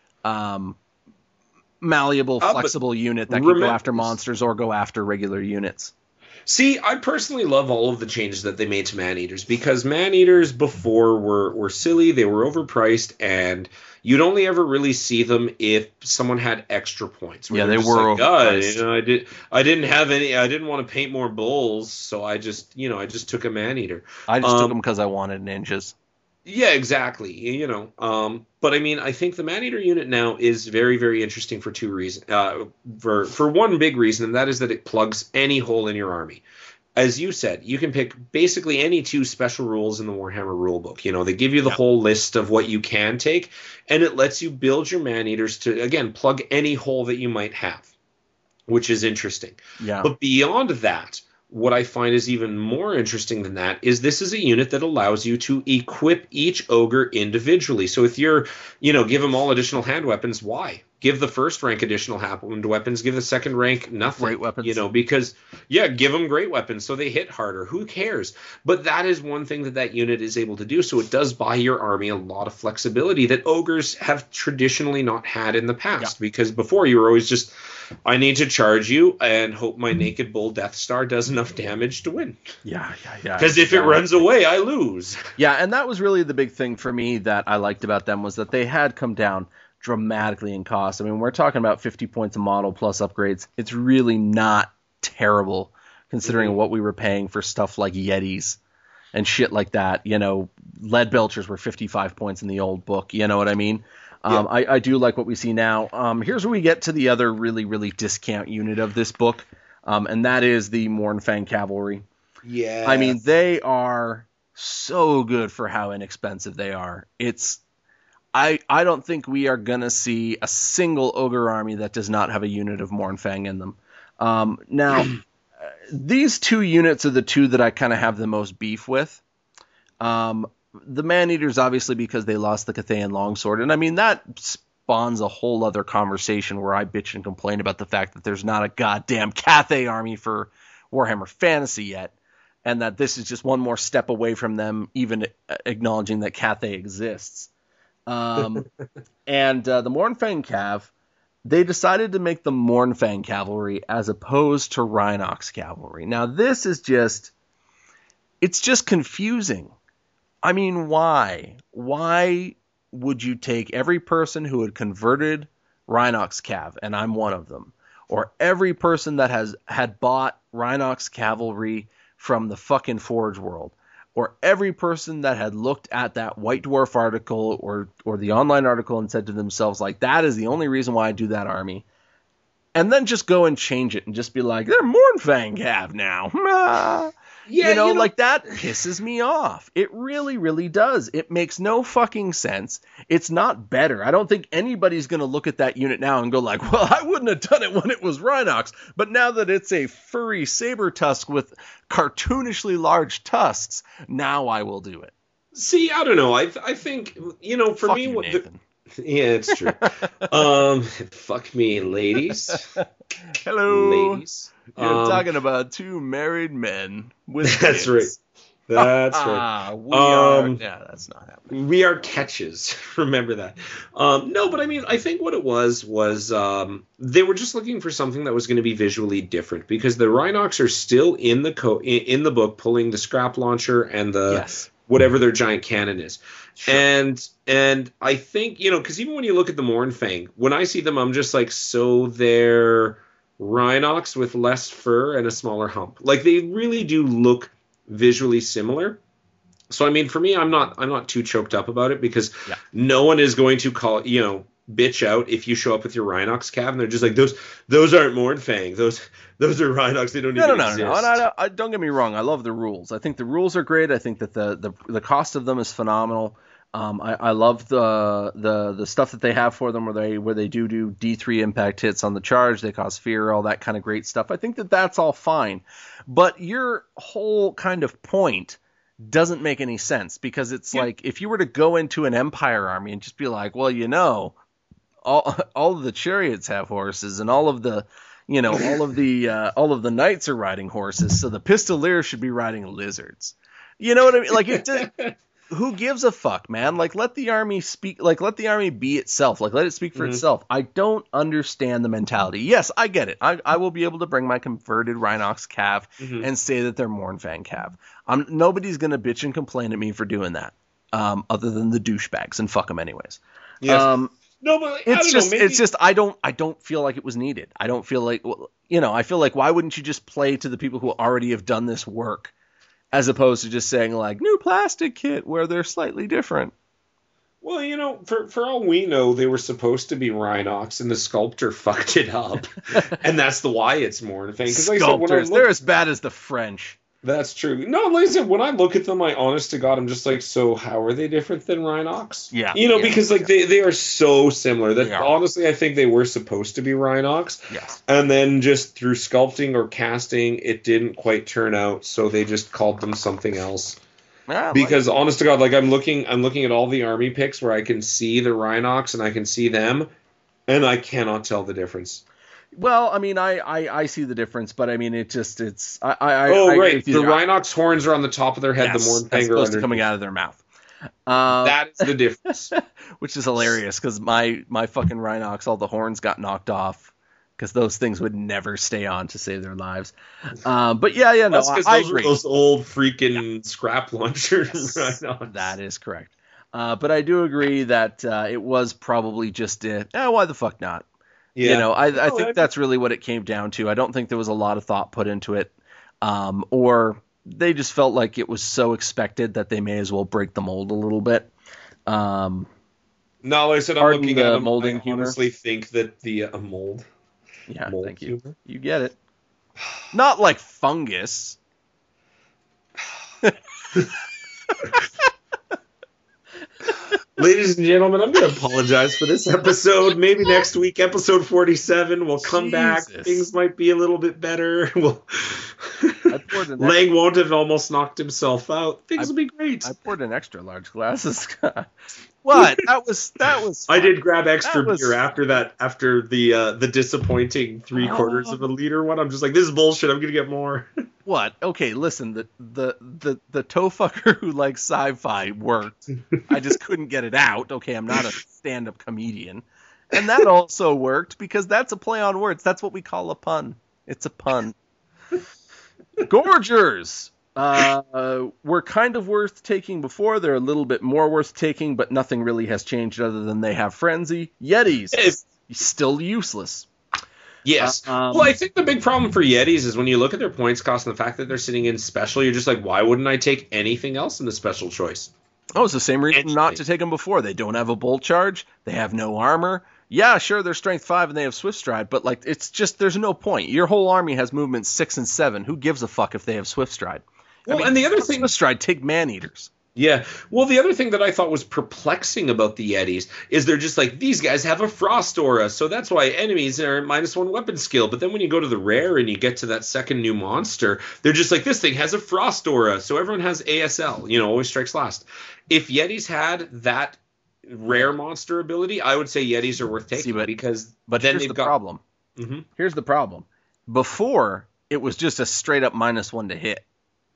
um, malleable, uh, flexible unit that can go after monsters or go after regular units. See, I personally love all of the changes that they made to Man-Eaters because Man-Eaters before were, were silly, they were overpriced, and you'd only ever really see them if someone had extra points. Yeah, they were like, overpriced. God, you know, I did, I didn't have any. I didn't want to paint more bulls, so I just, you know, I just took a Man-Eater. I just um, took them because I wanted ninjas. Yeah, exactly. You know, um, but I mean, I think the Man-Eater unit now is very, very interesting for two reasons. Uh, for for one big reason, and that is that it plugs any hole in your army. As you said, you can pick basically any two special rules in the Warhammer rulebook. You know, they give you the yeah. whole list of what you can take, and it lets you build your Man-Eaters to, again, plug any hole that you might have, which is interesting. Yeah. But beyond that, what I find is even more interesting than that is this is a unit that allows you to equip each ogre individually. So if you're, you know, give them all additional hand weapons, why? Give the first rank additional hand weapons, give the second rank nothing. Great weapons. You know, because, yeah, give them great weapons so they hit harder. Who cares? But that is one thing that that unit is able to do. So it does buy your army a lot of flexibility that ogres have traditionally not had in the past. Yeah. Because before you were always just, I need to charge you and hope my Naked Bull Death Star does enough damage to win. Yeah, yeah, yeah. Because if it runs away, I lose. Yeah, and that was really the big thing for me that I liked about them was that they had come down dramatically in cost. I mean, we're talking about fifty points a model plus upgrades. It's really not terrible considering mm-hmm. what we were paying for stuff like Yetis and shit like that. You know, lead belchers were fifty-five points in the old book. You know what I mean? Um, yeah. I, I do like what we see now. Um, here's where we get to the other really, really discount unit of this book, um, and that is the Mournfang Cavalry. Yeah. I mean, they are so good for how inexpensive they are. It's I, I don't think we are going to see a single ogre army that does not have a unit of Mournfang in them. Um, now, these two units are the two that I kind of have the most beef with. Um, the Man-Eaters, obviously, because they lost the Cathayan Longsword. And I mean, that spawns a whole other conversation where I bitch and complain about the fact that there's not a goddamn Cathay army for Warhammer Fantasy yet. And that this is just one more step away from them even acknowledging that Cathay exists. Um, and uh, the Mournfang Cav, they decided to make the Mournfang Cavalry as opposed to Rhinox Cavalry. Now, this is just, it's just confusing. I mean, why? Why would you take every person who had converted Rhinox Cav, and I'm one of them, or every person that has had bought Rhinox Cavalry from the fucking Forge World, or every person that had looked at that White Dwarf article or or the online article and said to themselves, like, that is the only reason why I do that army, and then just go and change it and just be like, they're Mournfang Cav now. Yeah, you know, you know, like, that pisses me off. It really, really does. It makes no fucking sense. It's not better. I don't think anybody's going to look at that unit now and go like, well, I wouldn't have done it when it was Rhinox, but now that it's a furry saber tusk with cartoonishly large tusks, now I will do it. See, I don't know. I I think, you know, for Fuck me, you, what Nathan. The, yeah, it's true. um, fuck me, ladies. Hello. Ladies. You're um, talking about two married men with That's kids. right. That's Ah, right. we are. Um, Yeah, that's not happening. We are catches. Remember that. Um, no, but I mean, I think what it was was um, they were just looking for something that was going to be visually different, because the Rhinox are still in the co- in, in the book pulling the scrap launcher and the Yes. whatever their giant cannon is. Sure. And and I think, you know, because even when you look at the Mournfang, when I see them, I'm just like, so they're Rhinox with less fur and a smaller hump. Like, they really do look visually similar. So I mean, for me, I'm not I'm not too choked up about it, because Yeah. no one is going to call, you know, bitch out if you show up with your Rhinox Cav and they're just like, those those aren't Mournfang. Those those are Rhinox. They don't No, even no, no, exist. no, no. And I, I, don't get me wrong. I love the rules. I think the rules are great. I think that the the, the cost of them is phenomenal. Um, I, I love the the the stuff that they have for them, where they where they do do D three impact hits on the charge. They cause fear, all that kind of great stuff. I think that that's all fine. But your whole kind of point doesn't make any sense, because it's Yeah. like, if you were to go into an Empire army and just be like, well, you know, all all of the chariots have horses, and all of the, you know, all of the uh, all of the knights are riding horses, so the pistoliers should be riding lizards. You know what I mean? Like, it just, who gives a fuck, man? Like, let the army speak. Like, let the army be itself. Like, let it speak for Mhm. itself. I don't understand the mentality. Yes, I get it. I, I will be able to bring my converted Rhinox Cav Mhm. and say that they're Mournfang Cav. I'm, nobody's gonna bitch and complain at me for doing that, um, other than the douchebags, and fuck them anyways. Yes. Um, No, but I it's don't just, know. Maybe, it's just, I don't, I don't feel like it was needed. I don't feel like, well, you know, I feel like, why wouldn't you just play to the people who already have done this work, as opposed to just saying, like, new plastic kit where they're slightly different. Well, you know, for for all we know, they were supposed to be Rhinox, and the sculptor fucked it up, and that's the why it's Mournfang. Because like I said, when I Sculptors, look, they're as bad as the French. that's true. No, like I said, when I look at them, I honest to God, I'm just like, so how are they different than Rhinox? Yeah, you know, yeah, because like yeah. they, they are so similar that They are. honestly, I think they were supposed to be Rhinox. Yes. And then just through sculpting or casting, it didn't quite turn out, so they just called them something else. Yeah, like- Because honest to God, like I'm looking, I'm looking at all the army picks where I can see the Rhinox and I can see them, and I cannot tell the difference. well, I mean, I, I, I see the difference, but I mean, it just, it's, I, I, Oh, I agree right, with the you there. Rhinox horns are on the top of their head, Yes, the Mournfang as are opposed to underneath. coming out of their mouth. Uh, That is the difference. which is hilarious, because my, my fucking Rhinox, all the horns got knocked off, because those things would never stay on to save their lives. Uh, but yeah, yeah, no, That's I, because I those agree. are those old freaking scrap launcher Yes, Rhinox. that is correct. Uh, but I do agree that uh, it was probably just a, eh, why the fuck not? Yeah. You know, I, I No, think I- that's really what it came down to. I don't think there was a lot of thought put into it, um, or they just felt like it was so expected that they may as well break the mold a little bit. Um, No, like I said, I'm Pardon looking the at them. molding I humor. honestly think that the uh, mold. yeah, mold thank you. humor? You get it. Not like fungus. Ladies and gentlemen, I'm going to apologize for this episode. Maybe next week, episode forty-seven, we'll come Jesus. back. Things might be a little bit better. We'll... Lang won't have almost knocked himself out. Things I, will be great. I poured an extra large glass of Scotch. What? That was that was. Fun. I did grab extra was... beer after that. After the uh, the disappointing three quarters oh. of a liter one, I'm just like, this is bullshit. I'm gonna get more. What? Okay, listen. The the the the toe fucker who likes sci-fi worked. I just couldn't get it out. Okay, I'm not a stand-up comedian, and that also worked because that's a play on words. That's what we call a pun. It's a pun. Gorgers. Uh, were kind of worth taking before. They're a little bit more worth taking, but nothing really has changed other than they have frenzy. Yetis, it's still useless. Yes. Uh, um, well, I think the big problem for Yetis is when you look at their points cost and the fact that they're sitting in special, you're just like, why wouldn't I take anything else in the special choice? Oh, it's the same reason Anything. not to take them before. They don't have a bolt charge. They have no armor. Yeah, sure, they're strength five and they have swift stride, but like it's just there's no point. Your whole army has movement six and seven. Who gives a fuck if they have swift stride? Well, I mean, and the other thing, swift stride, take man eaters. Yeah. Well, the other thing that I thought was perplexing about the Yetis is they're just like, these guys have a frost aura, so that's why enemies are minus one weapon skill. But then when you go to the rare and you get to that second new monster, they're just like, this thing has a frost aura, so everyone has A S L, you know, always strikes last. If Yetis had that rare monster ability, I would say Yetis are worth taking. See, but, because but then here's they've the got... problem. Mm-hmm. Here's the problem. Before, it was just a straight up minus one to hit.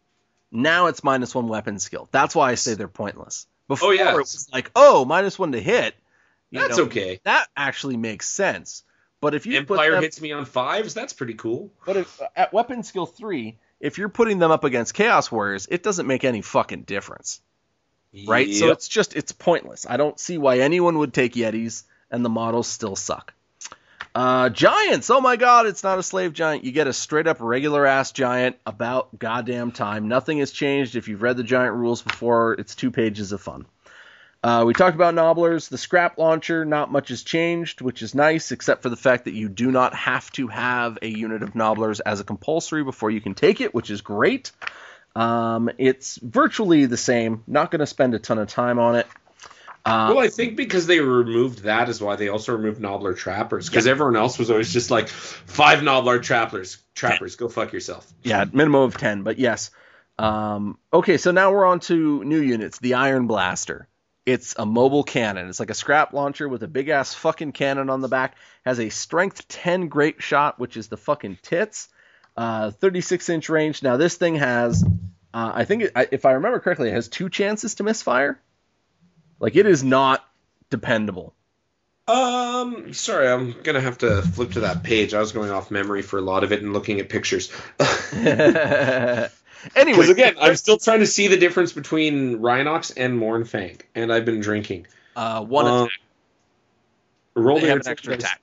Now it's minus one weapon skill. That's why I say they're pointless. Before oh, yeah. it was like, oh, minus one to hit. You that's know, okay. That actually makes sense. But if you Empire put them, hits me on fives, that's pretty cool. But if, at weapon skill three, if you're putting them up against Chaos Warriors, it doesn't make any fucking difference. Right? Yep. So it's just, it's pointless. I don't see why anyone would take Yetis, and the models still suck. Uh, giants, oh my god, it's not a slave giant. You get a straight up regular ass giant about goddamn time. Nothing has changed. If you've read the giant rules before, it's two pages of fun. Uh, we talked about Nobblers. The scrap launcher, not much has changed, which is nice, except for the fact that you do not have to have a unit of Nobblers as a compulsory before you can take it, which is great. Um, it's virtually the same. Not going to spend a ton of time on it. Uh, well, I think because they removed that is why they also removed Nobbler Trappers, because yeah. everyone else was always just like, five Nobbler Trappers, trappers, go fuck yourself. Yeah, minimum of ten, but yes. Um, okay, so now we're on to new units, the Iron Blaster. It's a mobile cannon. It's like a scrap launcher with a big-ass fucking cannon on the back. Has a strength ten great shot, which is the fucking tits. Uh, thirty-six inch range. Now, this thing has, uh, I think, it, if I remember correctly, it has two chances to misfire. Like, it is not dependable. Um, sorry, I'm going to have to flip to that page. I was going off memory for a lot of it and looking at pictures. Anyway. Because, again, I'm still trying to see the difference between Rhinox and Mournfang, and I've been drinking. Uh, one uh, attack. Roll they have an extra attack.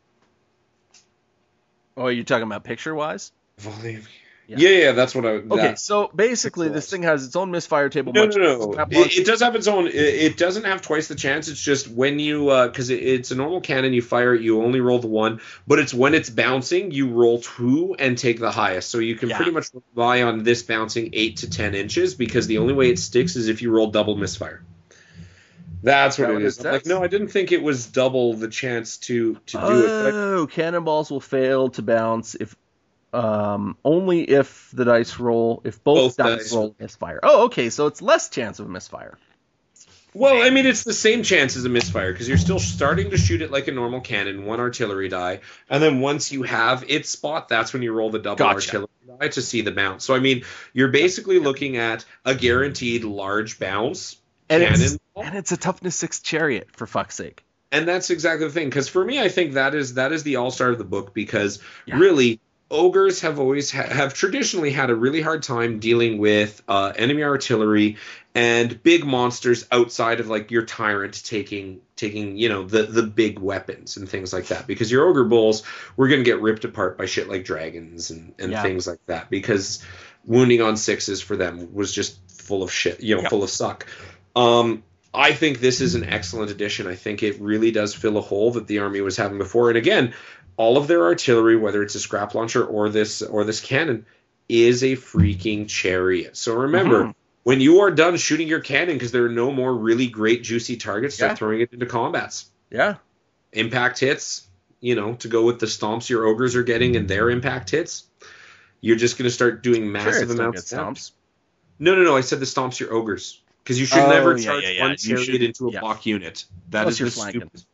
Oh, are you talking about picture-wise? Volume. Yeah. yeah, yeah, that's what I. That, okay, so basically, this thing has its own misfire table. No, no, no. It, it does have its own. It, it doesn't have twice the chance. It's just when you, because uh, it, it's a normal cannon, you fire it, you only roll the one. But it's when it's bouncing, you roll two and take the highest. So you can yeah. pretty much rely on this bouncing eight to ten inches, because the only way it sticks is if you roll double misfire. That's what that it is. I'm like, no, I didn't think it was double the chance to to do oh, it. Oh, cannonballs will fail to bounce if. Um, only if the dice roll, if both, both dice, dice roll misfire. Oh, okay, so it's less chance of a misfire. Well, I mean, it's the same chance as a misfire, because you're still starting to shoot it like a normal cannon, one artillery die, and then once you have its spot, that's when you roll the double gotcha. artillery die to see the bounce. So, I mean, you're basically looking at a guaranteed large bounce and cannon. It's, and it's a toughness six chariot, for fuck's sake. And that's exactly the thing, because for me, I think that is that is the all-star of the book, because yeah. really... Ogres have always ha- have traditionally had a really hard time dealing with uh, enemy artillery and big monsters outside of like your tyrant taking taking you know the the big weapons and things like that, because your ogre bulls were going to get ripped apart by shit like dragons and, and yeah. things like that, because wounding on sixes for them was just full of shit, you know, yeah. full of suck. Um, I think this is an excellent addition. I think it really does fill a hole that the army was having before, and again. All of their artillery, whether it's a scrap launcher or this or this cannon, is a freaking chariot. So remember, mm-hmm. When you are done shooting your cannon, because there are no more really great juicy targets, start Yeah. throwing it into combats. Yeah. Impact hits, you know, to go with the stomps your ogres are getting and their impact hits. You're just going to start doing massive Chariots don't amounts get of damage. stomps. No, no, no. I said the stomps your ogres. Because you should Oh, never yeah, charge yeah, yeah. one You chariot should- into a yeah. block unit. That Plus is you're the flanking. stupid.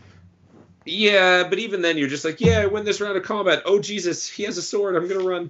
Yeah, but even then, you're just like, yeah, I win this round of combat. Oh, Jesus, he has a sword. I'm going to run.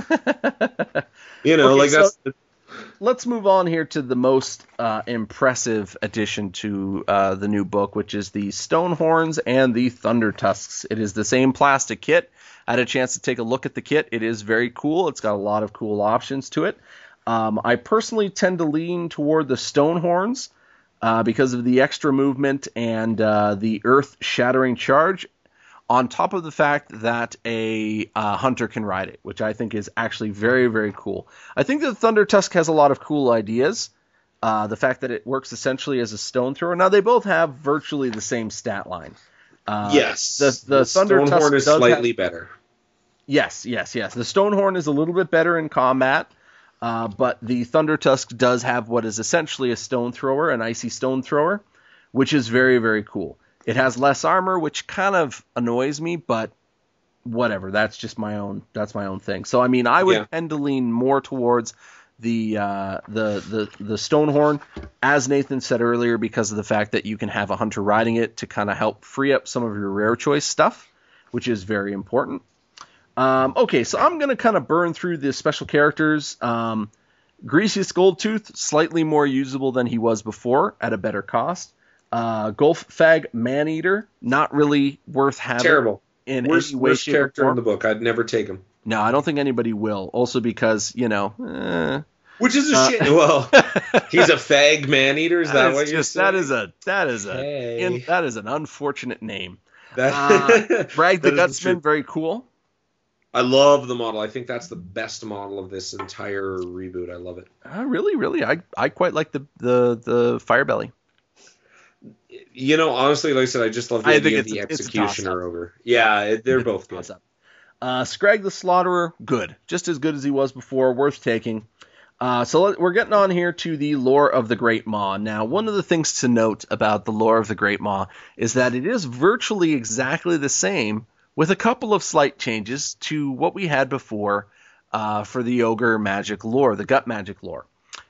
You know, Okay, like so- that's... The, Let's move on here to the most uh, impressive addition to uh, the new book, which is the Stonehorns and the Thunder Tusks. It is the same plastic kit. I had a chance to take a look at the kit. It is very cool. It's got a lot of cool options to it. Um, I personally tend to lean toward the Stonehorns uh, because of the extra movement and uh, the earth-shattering charge, on top of the fact that a uh, hunter can ride it, which I think is actually very, very cool. I think that Thunder Tusk has a lot of cool ideas. Uh, the fact that it works essentially as a stone thrower. Now, they both have virtually the same stat line. Uh, yes. The, the, the Thunder Tusk Stonehorn is does slightly have, better. Yes, yes, yes. The Stonehorn is a little bit better in combat, uh, but the Thunder Tusk does have what is essentially a stone thrower, an icy stone thrower, which is very, very cool. It has less armor, which kind of annoys me, but whatever. That's just my own. That's my own thing. So I mean, I would Yeah. tend to lean more towards the uh, the the the Stonehorn, as Nathan said earlier, because of the fact that you can have a hunter riding it to kind of help free up some of your rare choice stuff, which is very important. Um, okay, so I'm gonna kind of burn through the special characters. Um, Greasiest Goldtooth, slightly more usable than he was before, at a better cost. Uh, Golf Fag Maneater, not really worth having. Terrible. In Worst, any way, worst shape, or character in form. the book. I'd never take him. No, I don't think anybody will. Also because, you know, eh, Which is a Uh, shit. Well, he's a fag man-eater. Is that, that is what you're just saying? that is a that is a Hey. in, that is an unfortunate name. That, Uh, Brag the that is Gutsman, true. very cool. I love the model. I think that's the best model of this entire reboot. I love it. Uh, really, really, I I quite like the the the Firebelly. You know, honestly, like I said, I just love the I idea of think the it's a- it's a executioner toss-up. over. Yeah, it, they're both good. What's up? Uh, Scrag the Slaughterer, good, just as good as he was before, worth taking. Uh, so let, we're getting on here to the lore of the Great Maw. Now, one of the things to note about the lore of the Great Maw is that it is virtually exactly the same, with a couple of slight changes to what we had before uh, for the Ogre Magic lore, the Gut Magic lore.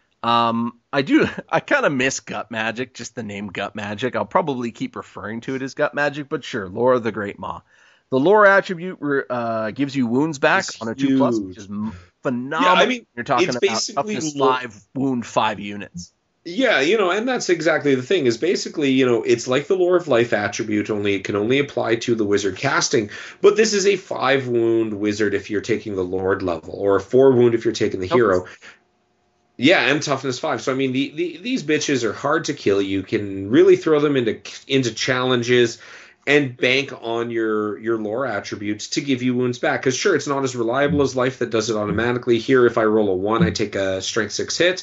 Um, I do, I kind of miss Gut Magic, just the name Gut Magic. I'll probably keep referring to it as Gut Magic, but sure, lore of the Great Maw. The lore attribute uh, gives you wounds back It's on a two plus, huge. which is m- phenomenal. Yeah, I mean, You're talking it's about basically toughness lo- five, wound five units. Yeah, you know, and that's exactly the thing, is basically, you know, it's like the Lore of Life attribute, only it can only apply to the wizard casting, but this is a five wound wizard if you're taking the Lord level, or a four wound if you're taking the hero. Yeah, and toughness five. So I mean, the, the these bitches are hard to kill. You can really throw them into into challenges and bank on your your lore attributes to give you wounds back. Because sure, it's not as reliable as Life that does it automatically. Here, if I roll a one, I take a strength six hit.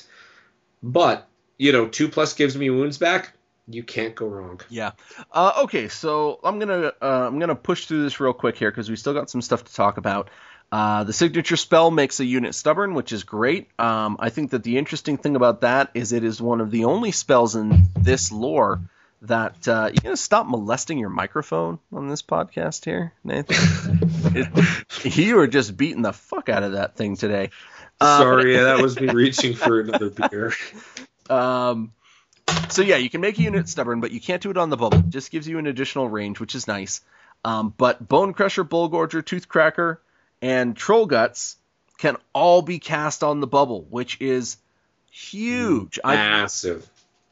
But you know, two plus gives me wounds back. You can't go wrong. Yeah. Uh, okay, so I'm gonna uh, I'm gonna push through this real quick here because we still got some stuff to talk about. Uh, the signature spell makes a unit stubborn, which is great. Um, I think that the interesting thing about that is it is one of the only spells in this lore that uh, you gonna stop molesting your microphone on this podcast here, Nathan? it, you were just beating the fuck out of that thing today. Uh, Sorry, that was me reaching for another beer. Um, so yeah, you can make a unit stubborn, but you can't do it on the bubble. It just gives you an additional range, which is nice. Um, but Bone Crusher, Bull Gorger, Toothcracker, and Troll Guts can all be cast on the bubble, which is huge. Massive.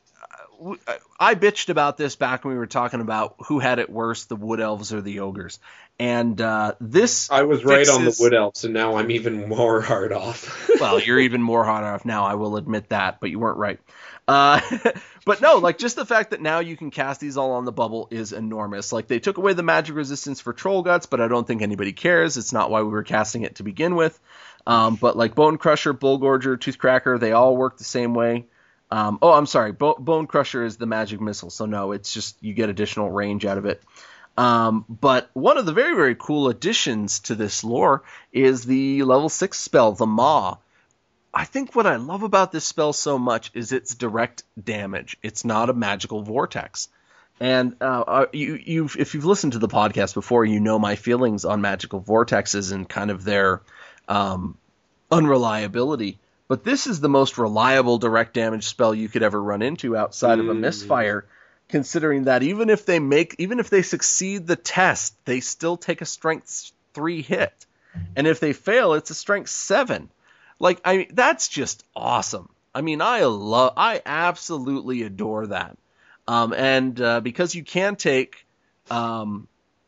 I, I bitched about this back when we were talking about who had it worse, the Wood Elves or the Ogres. And uh, this I was right on the fixes- Wood Elves, and now I'm even more hard off. Well, you're even more hard off now, I will admit that, but you weren't right. Uh, but no, like, just the fact that now you can cast these all on the bubble is enormous. Like, they took away the magic resistance for Troll Guts, but I don't think anybody cares. It's not why we were casting it to begin with. Um, but, like, Bone Crusher, Bull Gorger, Toothcracker, they all work the same way. Um, oh, I'm sorry, Bo- Bone Crusher is the magic missile, so no, it's just you get additional range out of it. Um, but one of the very, very cool additions to this lore is the level six spell, the Maw. I think what I love about this spell so much is its direct damage. It's not a magical vortex. And uh, you, you've, if you've listened to the podcast before, you know my feelings on magical vortexes and kind of their um, unreliability. But this is the most reliable direct damage spell you could ever run into outside of a misfire, considering that even if they make, even if they succeed the test, they still take a strength three hit, and if they fail, it's a strength seven. Like, I mean, that's just awesome. I mean, I love, I absolutely adore that. Um, and uh, because you can take, um,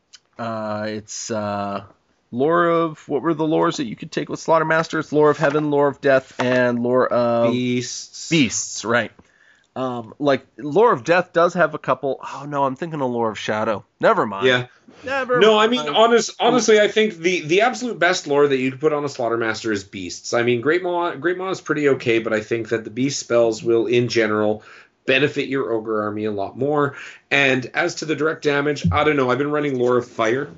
uh, it's uh, lore of, what were the lores that you could take with Slaughtermaster? It's lore of heaven, lore of death, and lore of beasts. Beasts, right? Um, like lore of death does have a couple. Oh no, I'm thinking of lore of shadow. Never mind. Yeah. Never. No, mind. I mean, honest, honestly, I think the, the absolute best lore that you could put on a Slaughtermaster is beasts. I mean, Great Maw, Great Maw is pretty okay, but I think that the beast spells will, in general, benefit your ogre army a lot more. And as to the direct damage, I don't know. I've been running lore of fire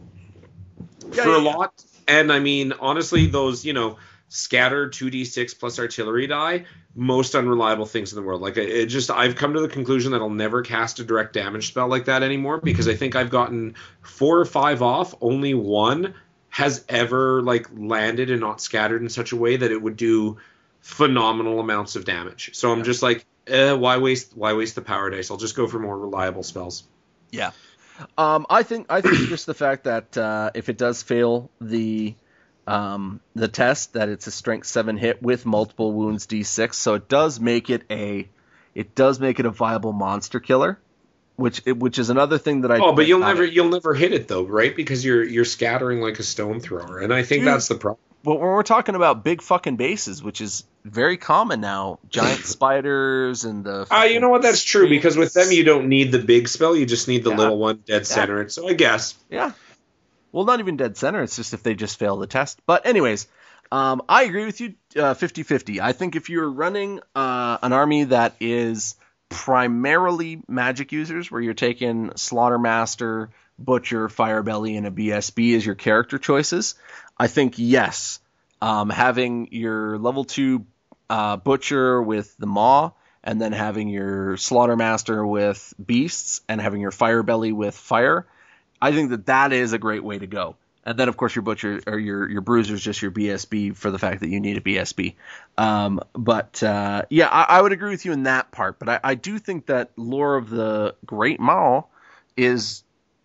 yeah, for yeah, a yeah. lot, and I mean, honestly, those, you know, scattered two d six plus artillery die, most unreliable things in the world. Like, it just, I've come to the conclusion that I'll never cast a direct damage spell like that anymore, because I think I've gotten four or five off. Only one has ever like landed and not scattered in such a way that it would do phenomenal amounts of damage. So I'm just like, eh, why waste why waste the power dice? I'll just go for more reliable spells. Yeah. Um, I think I think just the fact that uh, if it does fail the um, the test, that it's a strength seven hit with multiple wounds d six, so it does make it a it does make it a viable monster killer, which which is another thing that I oh, but you'll never it. you'll never hit it though, right? Because you're you're scattering like a stone thrower, and I think Dude, that's the problem. But when we're talking about big fucking bases, which is very common now, giant spiders and the ah, uh, you know what? That's true, because with them you don't need the big spell, you just need the yeah. little one dead center it. So I guess yeah. Well, not even dead center. It's just if they just fail the test. But anyways, um, I agree with you uh, fifty-fifty. I think if you're running uh, an army that is primarily magic users, where you're taking Slaughtermaster, Butcher, Firebelly, and a B S B as your character choices, I think, yes, um, having your level two uh, Butcher with the Maw, and then having your Slaughtermaster with Beasts, and having your Firebelly with Fire, I think that that is a great way to go. And then, of course, your Butcher or your your Bruiser is just your B S B for the fact that you need a B S B. Um, but uh, yeah, I, I would agree with you in that part. But I, I do think that lore of the Great Maw is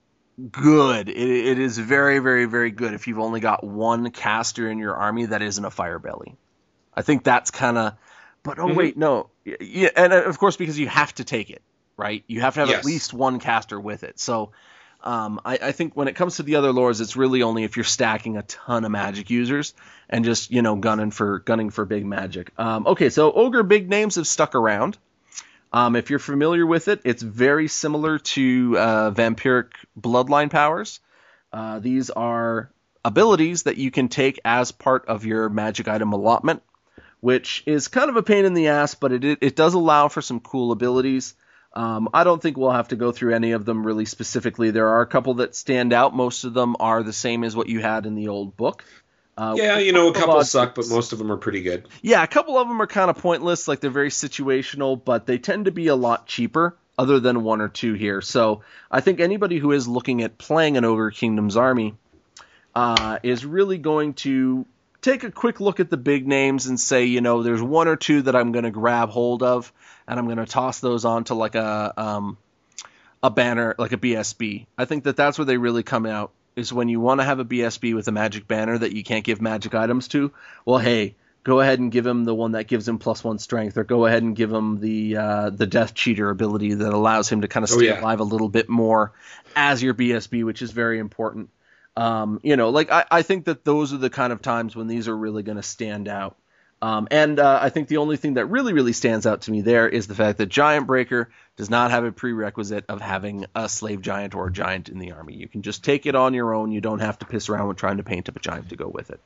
good. It, it is very, very, very good if you've only got one caster in your army that isn't a Firebelly. I think that's kind of. But oh mm-hmm. wait, no, yeah, and of course because you have to take it, right? You have to have yes. at least one caster with it. So. Um, I, I think when it comes to the other lores, it's really only if you're stacking a ton of magic users and just, you know, gunning for gunning for big magic. Um, okay, so Ogre big names have stuck around. Um, if you're familiar with it, it's very similar to uh, Vampiric Bloodline powers. Uh, these are abilities that you can take as part of your magic item allotment, which is kind of a pain in the ass, but it it does allow for some cool abilities. Um, I don't think we'll have to go through any of them really specifically. There are a couple that stand out. Most of them are the same as what you had in the old book. Uh, yeah, you know, a couple suck, but most of them are pretty good. Yeah, a couple of them are kind of pointless. Like, they're very situational, but they tend to be a lot cheaper, other than one or two here. So I think anybody who is looking at playing an Ogre Kingdom's army uh, is really going to take a quick look at the big names and say, you know, there's one or two that I'm going to grab hold of, and I'm going to toss those onto like a um, a banner, like a B S B. I think that that's where they really come out, is when you want to have a B S B with a magic banner that you can't give magic items to. Well, hey, go ahead and give him the one that gives him plus one strength, or go ahead and give him the uh, the Death Cheater ability that allows him to kind of stay oh, yeah. alive a little bit more as your B S B, which is very important. Um, you know, like I, I think that those are the kind of times when these are really going to stand out. Um, and uh, I think the only thing that really, really stands out to me there is the fact that Giant Breaker does not have a prerequisite of having a slave giant or a giant in the army. You can just take it on your own. You don't have to piss around with trying to paint up a giant to go with it.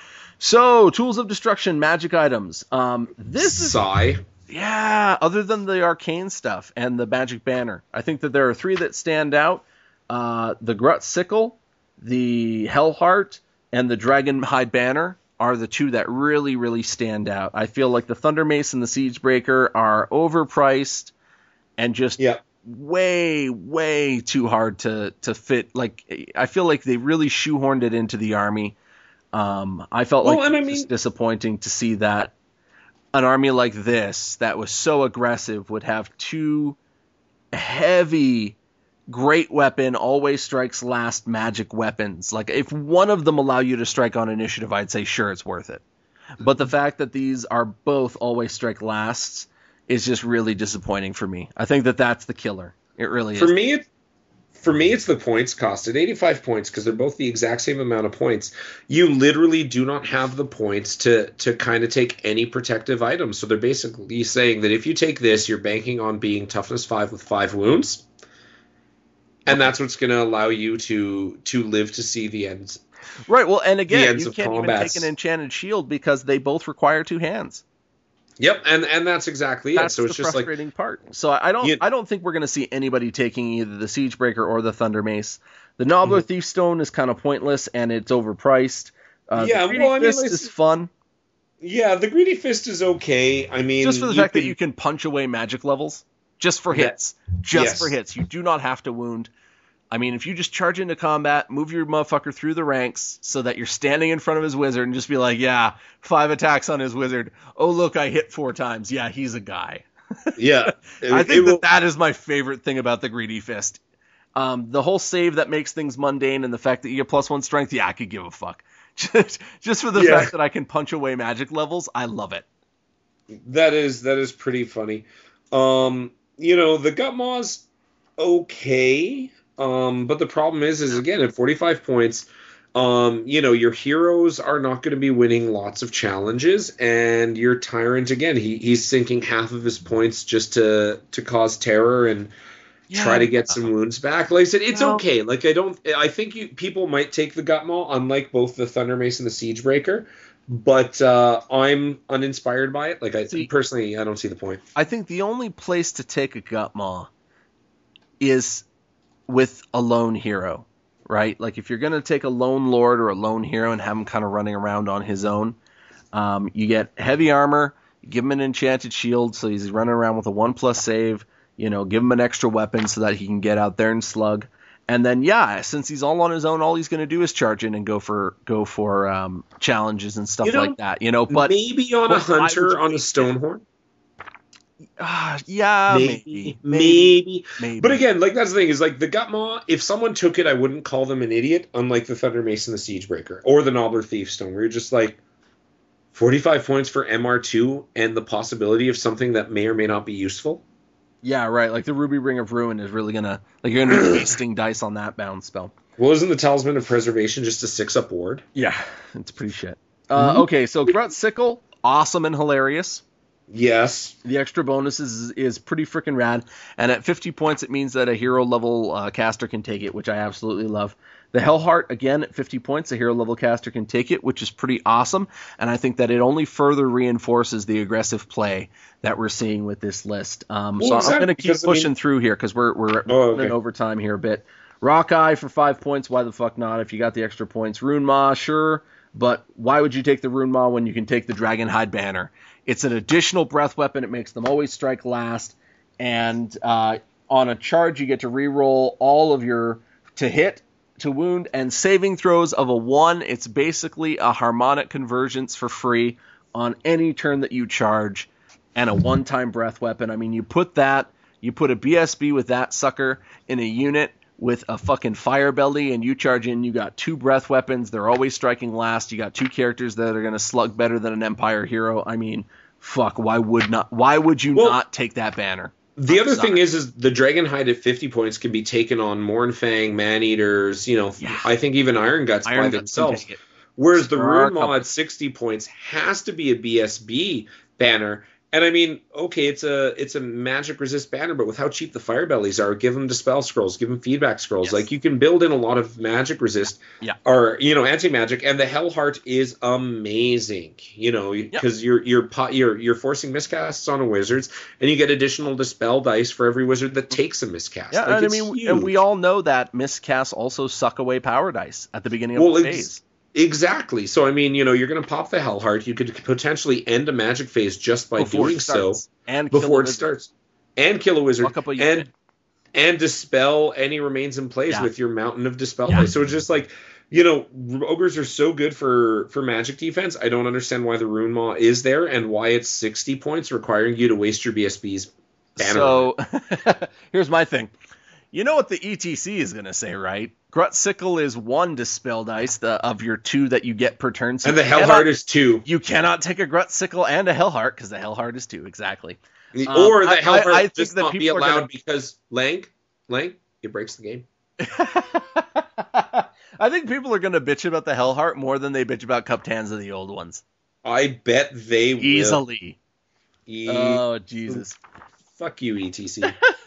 So, Tools of Destruction, magic items. Um, this is... Sigh. Yeah, other than the arcane stuff and the magic banner. I think that there are three that stand out. Uh, the Grut Sickle, the Hellheart, and the Dragonhide Banner are the two that really, really stand out. I feel like the Thunder Mace and the Siegebreaker are overpriced and just Yeah. way, way too hard to, to fit. Like, I feel like they really shoehorned it into the army. Um, I felt Well, like and it I was mean- just disappointing to see that an army like this that was so aggressive would have two heavy, great weapon, always strikes last magic weapons. Like, if one of them allow you to strike on initiative, I'd say sure, it's worth it. But the fact that these are both always strike lasts is just really disappointing for me. I think that that's the killer. It really For is. me, it, for me, it's the points cost at eighty-five points because they're both the exact same amount of points. You literally do not have the points to to kind of take any protective items. So they're basically saying that if you take this, you're banking on being toughness five with five wounds. And that's what's going to allow you to to live to see the ends. Right, well, and again, ends you of can't even combats. take an enchanted shield because they both require two hands. Yep, and and that's exactly That's it. So it's the just like frustrating part. So I don't You- I don't think we're going to see anybody taking either the Siegebreaker or the Thunder Mace. The Nobbler Mm-hmm. Thief Stone is kind of pointless and it's overpriced. Uh, Yeah, the Greedy well, I mean, Fist like- is fun, yeah, the greedy fist is okay. I mean, just for the fact can, that you can punch away magic levels, just for Yeah. hits, just Yes. for hits. You do not have to wound. I mean, if you just charge into combat, move your motherfucker through the ranks so that you're standing in front of his wizard and just be like, yeah, five attacks on his wizard. Oh, look, I hit four times. Yeah, he's a guy. yeah, it- I it think will- that that is my favorite thing about the Greedy Fist. Um, the whole save that makes things mundane and the fact that you get plus one strength, yeah, I could give a fuck. Just, just for the Yeah. fact that I can punch away magic levels, I love it. That is that is pretty funny. Um, you know, the gut maw's okay. Um, but the problem is is again at forty-five points, um, you know, your heroes are not going to be winning lots of challenges, and your tyrant again, he he's sinking half of his points just to to cause terror and try to get some wounds back. Like I said, it's Well- okay. Like I don't I think you people might take the gut maw, unlike both the Thunder Mace and the Siegebreaker. But uh, I'm uninspired by it. Like I See- personally, I don't see the point. I think the only place to take a gut maw is with a lone hero, right? Like if you're going to take a lone lord or a lone hero and have him kind of running around on his own, um, you get heavy armor, you give him an enchanted shield so he's running around with a one plus save, you know, give him an extra weapon so that he can get out there and slug. And then, yeah, since he's all on his own, all he's going to do is charge in and go for go for um, challenges and stuff You know, like that, you know. But maybe on a but why would hunter you on a waste it? Stonehorn, uh, yeah, maybe, maybe, maybe, maybe. But again, like that's the thing is like the gut maw. If someone took it, I wouldn't call them an idiot. Unlike the Thunder Mace and the Siegebreaker or the Nobbler Thief Stone, where you're just like forty-five points for M R two and the possibility of something that may or may not be useful. Yeah, right. Like the Ruby Ring of Ruin is really gonna like you're gonna be wasting dice on that bound spell. Well, isn't the Talisman of Preservation just a six-up ward? Yeah, it's pretty shit. Uh, okay, so Grut Sickle, awesome and hilarious. Yes. The extra bonus is, is pretty freaking rad, and at fifty points, it means that a hero level uh, caster can take it, which I absolutely love. The Hellheart, again, at fifty points, a hero level caster can take it, which is pretty awesome, and I think that it only further reinforces the aggressive play that we're seeing with this list. Um, Well, so exactly, I'm going to keep because, I mean- pushing through here because we're we're Oh, okay. running over time here a bit. Rockeye for five points, why the fuck not? If you got the extra points, Rune Maw, sure, but why would you take the Rune Maw when you can take the Dragonhide Banner? It's an additional breath weapon. It makes them always strike last. And uh, on a charge, you get to reroll all of your to hit, to wound, and saving throws of a one. It's basically a harmonic convergence for free on any turn that you charge, and a one-time breath weapon. I mean, you put that, you put a B S B with that sucker in a unit with a fucking fire belly, and you charge in, you got two breath weapons. They're always striking last. You got two characters that are going to slug better than an Empire hero. I mean, fuck, why would not? Why would you Well, not take that banner? The other Sorry. thing is, is the Dragonhide at fifty points can be taken on Mornfang, Man-Eaters, you know, Yeah. I think even Iron Guts Iron by Guts can themselves. take it. Whereas the There are a Rune Maw couple. at sixty points has to be a B S B banner. And I mean, okay, it's a it's a magic resist banner, but with how cheap the fire bellies are, give them dispel scrolls, give them feedback scrolls. Yes. Like you can build in a lot of magic resist, Yeah. or you know, anti magic. And the Hellheart is amazing, you know, because you're you're po- you're you're forcing miscasts on a wizards, and you get additional dispel dice for every wizard that takes a miscast. Yeah, Like, and I it's mean, huge. and we all know that miscasts also suck away power dice at the beginning of Well, the ex- phase. Exactly. So I mean, you know, you're going to pop the Hellheart. You could potentially end a magic phase just by Before doing it so starts. And kill a before it wizard. starts, and kill a wizard, Fuck up a and unit. and dispel any remains in place Yeah. with your Mountain of Dispel Yeah. place. So it's just like, you know, ogres are so good for for magic defense. I don't understand why the Rune Maw is there and why it's sixty points, requiring you to waste your B S B's banner. So here's my thing. You know what the E T C is going to say, right? Grutsickle is one dispel dice the, of your two that you get per turn. So and the you Hellheart cannot- is two. You cannot take a Grutsickle and a Hellheart because the Hellheart is two, exactly. or Um, the I- Hellheart I- I think just that not be people are allowed gonna- because Lang, Lang, it breaks the game. I think people are going to bitch about the Hellheart more than they bitch about Cuptanza, the old ones. I bet they will. Easily. E- Oh, Jesus. Fuck you, E T C.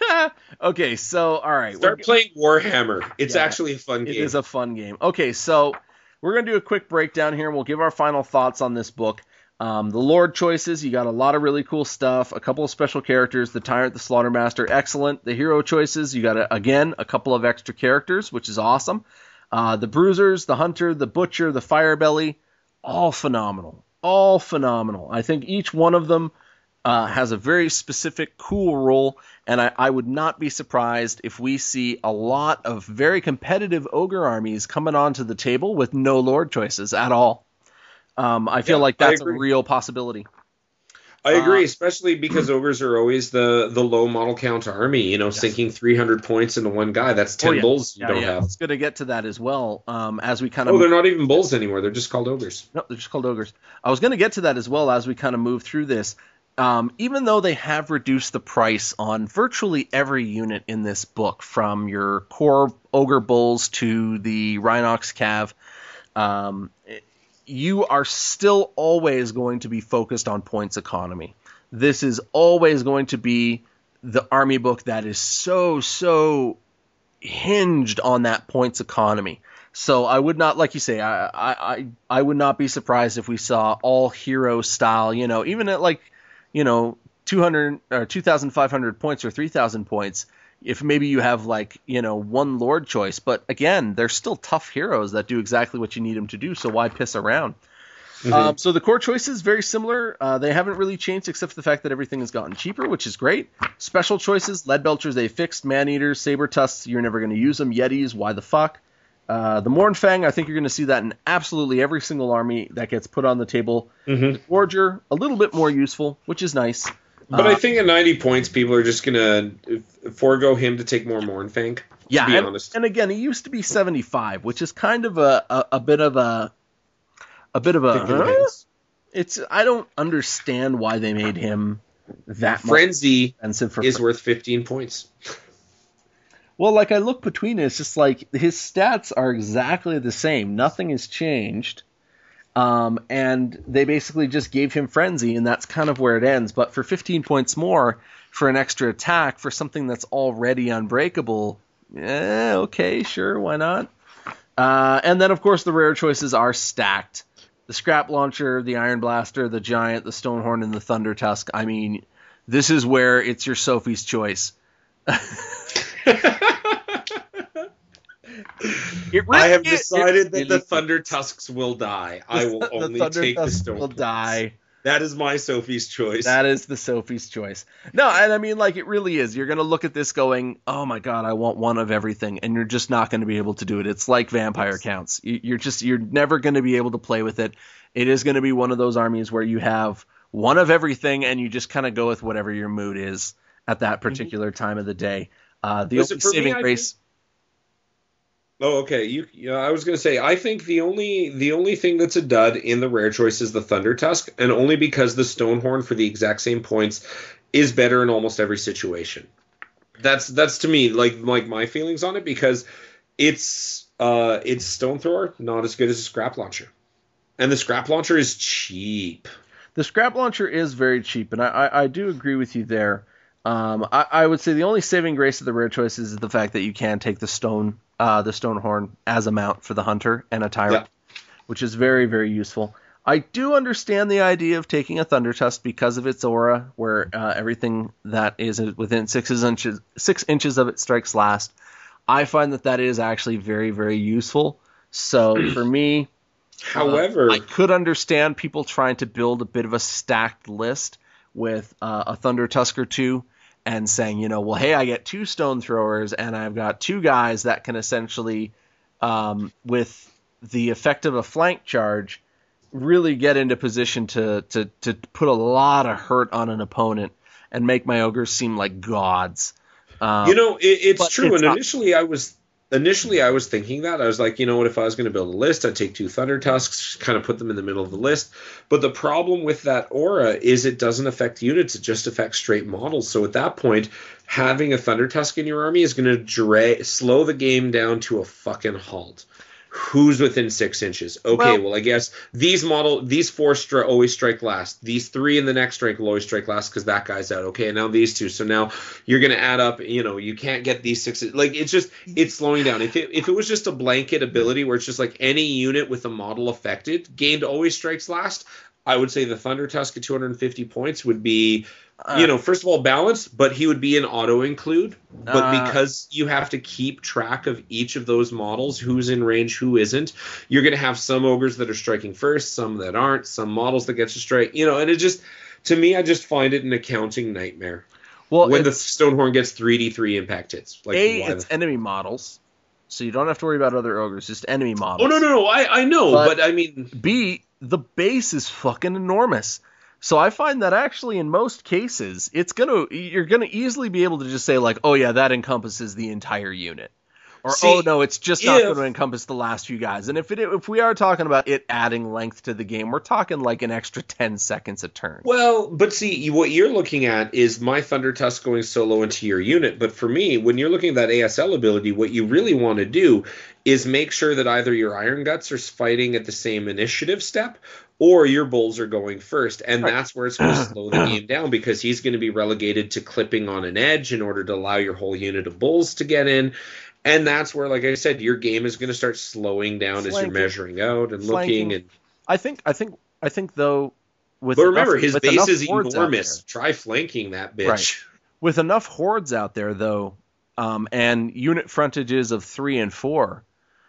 Okay, so, all right. Start we're- playing Warhammer. It's Yeah, actually a fun It game. is a fun game. Okay, so we're going to do a quick breakdown here, and we'll give our final thoughts on this book. Um, the Lord choices, you got a lot of really cool stuff, a couple of special characters, the Tyrant, the Slaughtermaster, excellent. The hero choices, you got, a, again, a couple of extra characters, which is awesome. Uh, the Bruisers, the Hunter, the Butcher, the Firebelly, all phenomenal. All phenomenal. I think each one of them uh, has a very specific, cool role, and I, I would not be surprised if we see a lot of very competitive ogre armies coming onto the table with no Lord choices at all. Um, I feel Yeah, like I that's a agree. real possibility. I agree, uh, especially because ogres are always the the low model count army. You know, Yes. sinking three hundred points into one guy. That's ten Oh, yeah. bulls you Yeah, don't yeah. have. It's going to get to that as well um, as we kind Oh, of. they're not even bulls anymore. They're just called ogres. No, they're just called ogres. I was going to get to that as well as we kind of move through this. Um, even though they have reduced the price on virtually every unit in this book, from your core ogre bulls to the Rhinox Cav, um, you are still always going to be focused on points economy. This is always going to be the army book that is so, so hinged on that points economy. So I would not, like you say, I, I, I, I would not be surprised if we saw all hero style, you know, even at like, you know, two hundred or two thousand five hundred points or three thousand points, if maybe you have like, you know, one Lord choice. But again, they're still tough heroes that do exactly what you need them to do. So why piss around? Mhm. Um, so the core choice is very similar. Uh, they haven't really changed except for the fact that everything has gotten cheaper, which is great. Special choices, Lead Belchers, they fixed. Man-Eaters, Saber-Tusks, you're never going to use them. Yetis, why the fuck? Uh, the Mournfang, I think you're going to see that in absolutely every single army that gets put on the table. Mhm. Forger, a little bit more useful, which is nice. But Uh, I think at ninety points, people are just gonna forego him to take more Mournfang. yeah, to be and, honest. and again, he used to be seventy-five, which is kind of a, a, a bit of a a bit of a. Pick your huh? hands. It's I don't understand why they made him that much Frenzy expensive for. is worth fifteen points. Well, like I look between it, it's just like his stats are exactly the same. Nothing has changed. Um, and they basically just gave him Frenzy, and that's kind of where it ends. But for fifteen points more for an extra attack for something that's already unbreakable, eh, okay, sure, why not? Uh, and then, of course, the rare choices are stacked. The Scrap Launcher, the Iron Blaster, the Giant, the Stonehorn, and the Thunder Tusk. I mean, this is where it's your Sophie's choice. It really I have is- decided it that really the is. Thunder Tusks will die. I will The only Thunder take the Tusk Stone. will Tusks. die. That is my Sophie's choice. That is the Sophie's choice. No, and I mean, like, it really is. You're going to look at this going, oh my god, I want one of everything, and you're just not going to be able to do it. It's like vampire counts. You- You're just, you're never going to be able to play with it. It is going to be one of those armies where you have one of everything, and you just kind of go with whatever your mood is at that particular time of the day. Uh, the Listen, only for me, saving I grace. Oh, okay. You, yeah, I was gonna say. I think the only the only thing that's a dud in the rare choice is the Thunder Tusk, and only because the Stonehorn for the exact same points is better in almost every situation. That's that's to me like like my feelings on it, because it's uh it's Stone Thrower, not as good as a Scrap Launcher, and the Scrap Launcher is cheap. The Scrap Launcher is very cheap, and I, I, I do agree with you there. Um, I, I would say the only saving grace of the rare choices is the fact that you can take the stone, uh, the Stonehorn as a mount for the Hunter and a Tyrant, Yeah. which is very, very useful. I do understand the idea of taking a Thunder Tusk because of its aura, where uh, everything that is within six inches, six inches of it strikes last. I find that that is actually very, very useful. So for me, However, uh, I could understand people trying to build a bit of a stacked list with uh, a Thunder Tusk or two and saying, you know, well, hey, I get two stone throwers and I've got two guys that can essentially, um, with the effect of a flank charge, really get into position to, to, to put a lot of hurt on an opponent and make my ogres seem like gods. Um, you know, it, it's true. it's And not- initially I was initially I was thinking that. I was like, you know what, if I was going to build a list, I'd take two Thunder Tusks, kind of put them in the middle of the list. But the problem with that aura is it doesn't affect units. It just affects straight models. So at that point, having a Thunder Tusk in your army is going to dra- slow the game down to a fucking halt. Who's within six inches? Okay, well, Well- well I guess these model, these four stri- always strike last. These three in the next rank will always strike last because that guy's out. Okay, and now these two. So now you're going to add up. You know, you can't get these six. Like it's just it's slowing down. If it if it was just a blanket ability where it's just like any unit with a model affected gained always strikes last, I would say the Thunder Tusk at two hundred fifty points would be. You know, first of all, balanced, but he would be an auto include. But Uh, because you have to keep track of each of those models, who's in range, who isn't, you're going to have some ogres that are striking first, some that aren't, some models that get to strike. You know, and it just, to me, I just find it an accounting nightmare. well, When the it's- Stonehorn gets three d three impact hits. Like, A, why it's the... enemy models, so you don't have to worry about other ogres, just enemy models. Oh, no, no, no, I, I know, But- but I mean... B, the base is fucking enormous. So I find that actually in most cases, it's gonna you're gonna easily be able to just say like, oh yeah, that encompasses the entire unit. Or See, oh no, it's just not if- going to encompass the last few guys. And if it if we are talking about it adding length to the game, we're talking like an extra ten seconds a turn. Well, but see, you- what you're looking at is my Thunder Tusk going solo into your unit. But for me, when you're looking at that A S L ability, what you really want to do is make sure that either your Iron Guts are fighting at the same initiative step or your Bulls are going first. And Right. that's where it's going to slow the game down because he's going to be relegated to clipping on an edge in order to allow your whole unit of Bulls to get in. And that's where, like I said, your game is going to start slowing down as you're Flanking. measuring out and Flanking. looking. And I think I think I think though with But remember, enough- his with base enough is hordes out enormous. Try flanking that bitch. Right. with enough hordes out there though, um, and unit frontages of three and four,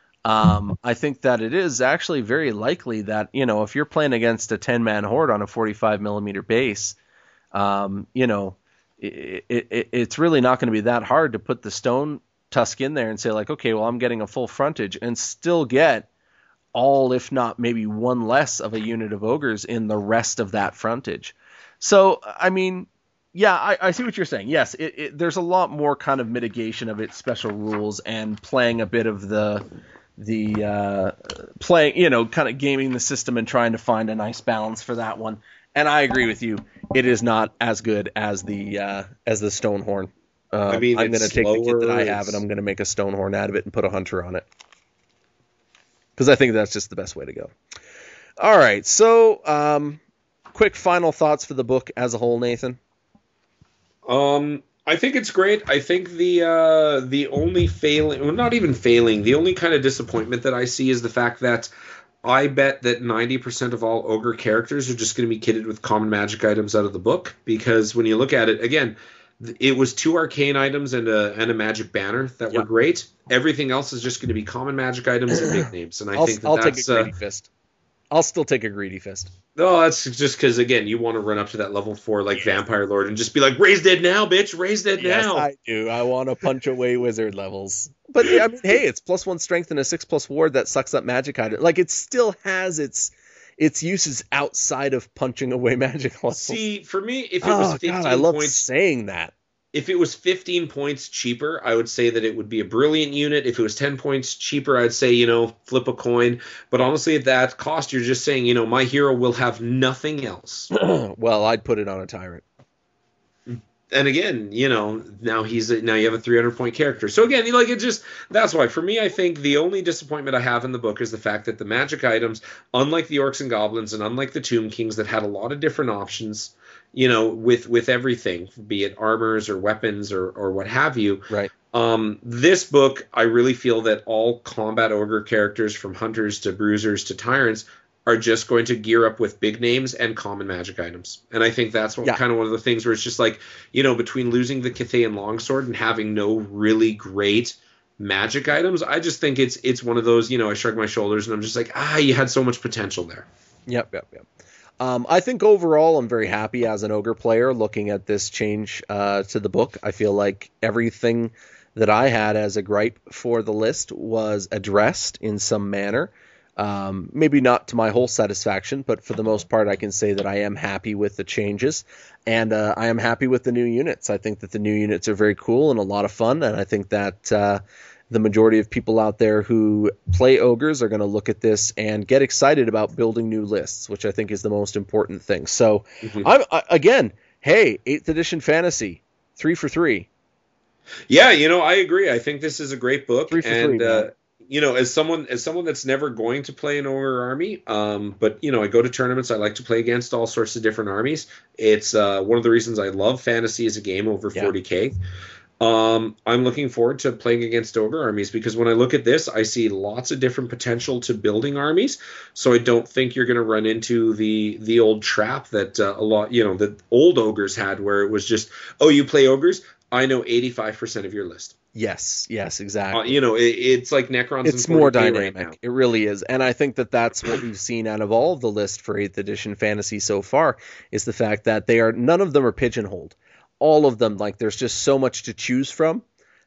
um, I think that it is actually very likely that, you know, if you're playing against a ten man horde on a forty-five millimeter base, um, you know, it, it, it's really not going to be that hard to put the Stone Tusk in there and say like, okay, well, I'm getting a full frontage and still get all, if not maybe one less of a unit of ogres in the rest of that frontage. So, I mean, yeah, I, I see what you're saying. Yes, it, it, there's a lot more kind of mitigation of its special rules and playing a bit of the the uh, playing, you know, kind of gaming the system and trying to find a nice balance for that one. And I agree with you. It is not as good as the uh, as the Stonehorn. Uh, I mean, I'm going to it's take the kit that I slower, have and it's- I'm going to make a Stonehorn out of it and put a hunter on it. Because I think that's just the best way to go. All right, so um, quick final thoughts for the book as a whole, Nathan. Um, I think it's great. I think the uh, the only failing, well, not even failing, the only kind of disappointment that I see is the fact that I bet that ninety percent of all ogre characters are just going to be kitted with common magic items out of the book. Because when you look at it, again, th- it was two arcane items and a and a magic banner that were Yep. great. Everything else is just going to be common magic items and big names. And I I'll, think that I'll that's take a uh, greedy fist. I'll still take a greedy fist. no, that's just because again, you want to run up to that level four like Vampire Lord and just be like, raise dead now, bitch, raise dead Yes, now. I do. I want to punch away wizard levels. But yeah, I mean, hey, it's plus one strength and a six plus ward that sucks up magic item. Like it still has its its uses outside of punching away magic levels. See, for me, if it was oh fifteen god, I love points, saying that. if it was fifteen points cheaper, I would say that it would be a brilliant unit. If it was ten points cheaper, I'd say, you know, flip a coin. But honestly, at that cost, you're just saying, you know, my hero will have nothing else. Well, I'd put it on a tyrant. And again, you know, now he's a, now you have a three hundred point character. So again, you know, like it just that's why for me, I think the only disappointment I have in the book is the fact that the magic items, unlike the orcs and goblins, and unlike the Tomb Kings that had a lot of different options, you know, with with everything, be it armors or weapons or or what have you. Right. Um, this book, I really feel that all combat ogre characters, from hunters to bruisers to tyrants, are just going to gear up with big names and common magic items. And I think that's what, Yeah. kind of one of the things where it's just like, you know, between losing the Cathayan longsword and having no really great Magic items. I just think it's it's one of those, you know, I shrug my shoulders and I'm just like, ah, you had so much potential there. Yep, yep, yep. Um, I think overall I'm very happy as an Ogre player looking at this change uh, to the book. I feel like everything that I had as a gripe for the list was addressed in some manner. Um, maybe not to my whole satisfaction, but for the most part I can say that I am happy with the changes, and uh, I am happy with the new units. I think that the new units are very cool and a lot of fun, and I think that uh, the majority of people out there who play Ogres are going to look at this and get excited about building new lists, which I think is the most important thing. So, mm-hmm. I'm I, again, hey, eighth edition fantasy, three for three. Yeah, you know, I agree. I think this is a great book, three for and three, uh, you know, as someone as someone that's never going to play an Ogre army, um, but you know, I go to tournaments. I like to play against all sorts of different armies. It's uh, one of the reasons I love fantasy as a game over yeah. forty K. Um, I'm looking forward to playing against Ogre armies because when I look at this, I see lots of different potential to building armies. So I don't think you're going to run into the the old trap that uh, a lot, you know, that old Ogres had, where it was just, oh, you play Ogres, I know eighty-five percent of your list. Yes, yes, exactly. Uh, you know, it, it's like Necrons. It's more dynamic. Right, it really is. And I think that that's what we've seen out of all of the list for eighth edition fantasy so far, is the fact that they are, none of them are pigeonholed. All of them, like, there's just so much to choose from,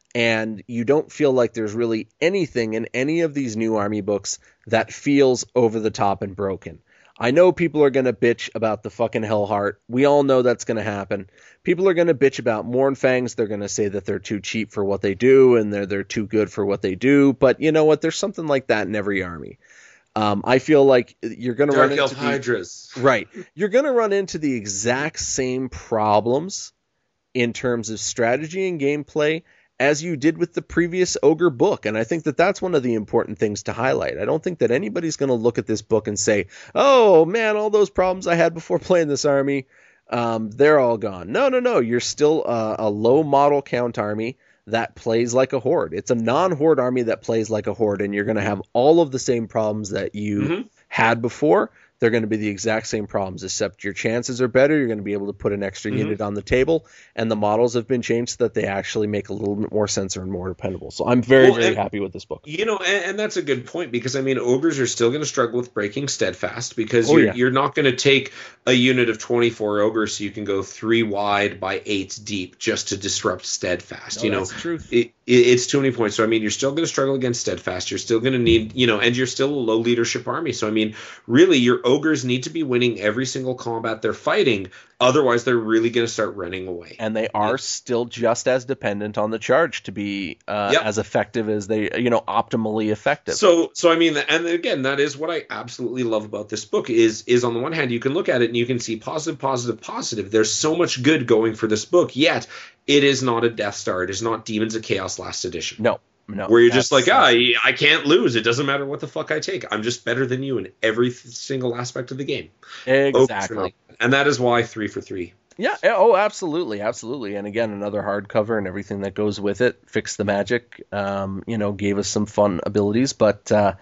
and you don't feel like there's really anything in any of these new army books that feels over the top and broken. I know people are going to bitch about the fucking Hellheart. We all know that's going to happen. People are going to bitch about Mournfangs. They're going to say that they're too cheap for what they do, and they're they're too good for what they do. But you know what? There's something like that in every army. Um, I feel like you're going to run into Dark Elf Hydras. Right. You're going to run into the exact same problems in terms of strategy and gameplay as you did with the previous Ogre book. And I think that that's one of the important things to highlight. I don't think that anybody's going to look at this book and say, oh man, all those problems I had before playing this army, um, they're all gone. No, no, no. You're still uh, a low model count army that plays like a horde. It's a non-horde army that plays like a horde, and you're going to have all of the same problems that you mm-hmm. had before. They're going to be the exact same problems, except your chances are better. You're going to be able to put an extra mm-hmm. unit on the table, and the models have been changed so that they actually make a little bit more sense and more dependable. So I'm very, well, very and, happy with this book. You know, and, and that's a good point, because, I mean, Ogres are still going to struggle with breaking Steadfast, because oh, you're, yeah. you're not going to take a unit of twenty-four Ogres so you can go three wide by eight deep just to disrupt Steadfast. No, you know, that's the truth. It, it, it's too many points. So, I mean, you're still going to struggle against Steadfast. You're still going to need, you know, and you're still a low leadership army. So, I mean, really, your Ogres need to be winning every single combat they're fighting. Otherwise, they're really going to start running away. And they are yeah. still just as dependent on the charge to be uh, yep. as effective as they, you know, optimally effective. So, so I mean, and again, that is what I absolutely love about this book is, is on the one hand, you can look at it and you can see positive, positive, positive. There's so much good going for this book, yet it is not a Death Star. It is not Demons of Chaos last edition. No. No, where you're just like, ah, I, I can't lose. It doesn't matter what the fuck I take. I'm just better than you in every single aspect of the game. Exactly. And that is why three for three. Yeah. Oh, absolutely. Absolutely. And again, another hardcover and everything that goes with it. Fixed the magic, um, you know, gave us some fun abilities. But uh,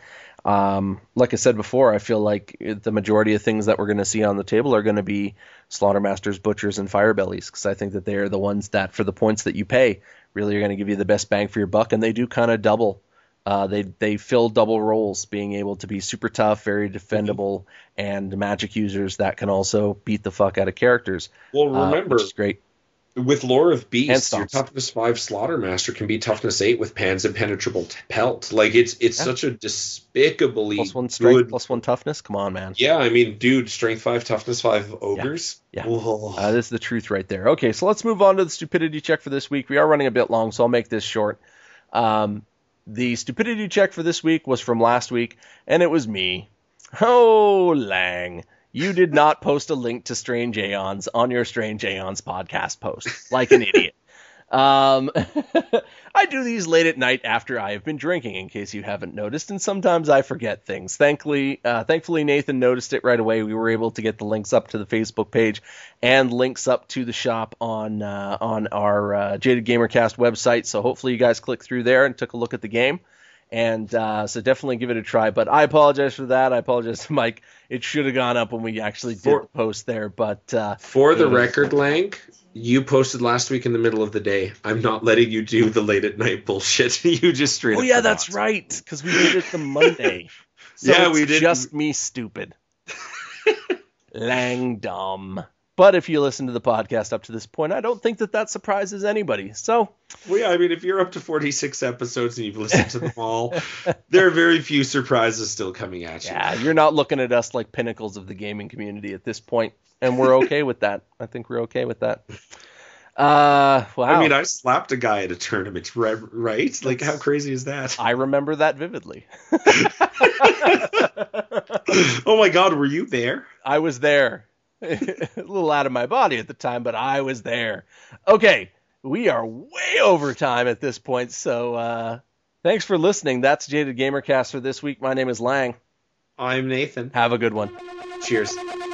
um, like I said before, I feel like the majority of things that we're going to see on the table are going to be Slaughtermasters, Butchers, and Firebellies, because I think that they are the ones that, for the points that you pay, really are going to give you the best bang for your buck, and they do kind of double. Uh, they they fill double roles, being able to be super tough, very defendable, mm-hmm. and magic users that can also beat the fuck out of characters. Well, remember, uh, which is great. With Lore of Beasts, your toughness five Slaughtermaster can be toughness eight with Pan's impenetrable pelt. Like it's it's yeah. such a despicably plus one strength, good... plus one toughness. Come on, man. Yeah, I mean, dude, strength five, toughness five ogres. Yeah, yeah. Uh, this is the truth right there. Okay, so let's move on to the stupidity check for this week. We are running a bit long, so I'll make this short. Um, the stupidity check for this week was from last week, and it was me. Oh, Lang. You did not post a link to Strange Aeons on your Strange Aeons podcast post, like an idiot. Um, I do these late at night after I have been drinking, in case you haven't noticed, and sometimes I forget things. Thankfully, uh, thankfully Nathan noticed it right away. We were able to get the links up to the Facebook page and links up to the shop on uh, on our uh, Jaded Gamercast website, so hopefully you guys clicked through there and took a look at the game. And uh, so definitely give it a try. But I apologize for that. I apologize to Mike. It should have gone up when we actually did for, the post there. But uh, for the record, Lank, You posted last week in the middle of the day. I'm not letting you do the late at night bullshit. You just straight Oh up yeah, forgot. that's right, because we did it the Monday. So Yeah, it's we did. just me stupid. Langdom. But if you listen to the podcast up to this point, I don't think that that surprises anybody. So, Well, yeah, I mean, if you're up to forty-six episodes and you've listened to them all, there are very few surprises still coming at you. yeah, you're not looking at us like pinnacles of the gaming community at this point, and we're okay with that. I think we're okay with that. Uh, wow. I mean, I slapped a guy at a tournament, right? right? Like, how crazy is that? I remember that vividly. Oh my God, were you there? I was there. A little out of my body at the time, but I was there. Okay, we are way over time at this point, so uh, thanks for listening. That's Jaded Gamercast for this week. My name is Lang. I'm Nathan. Have a good one. Cheers.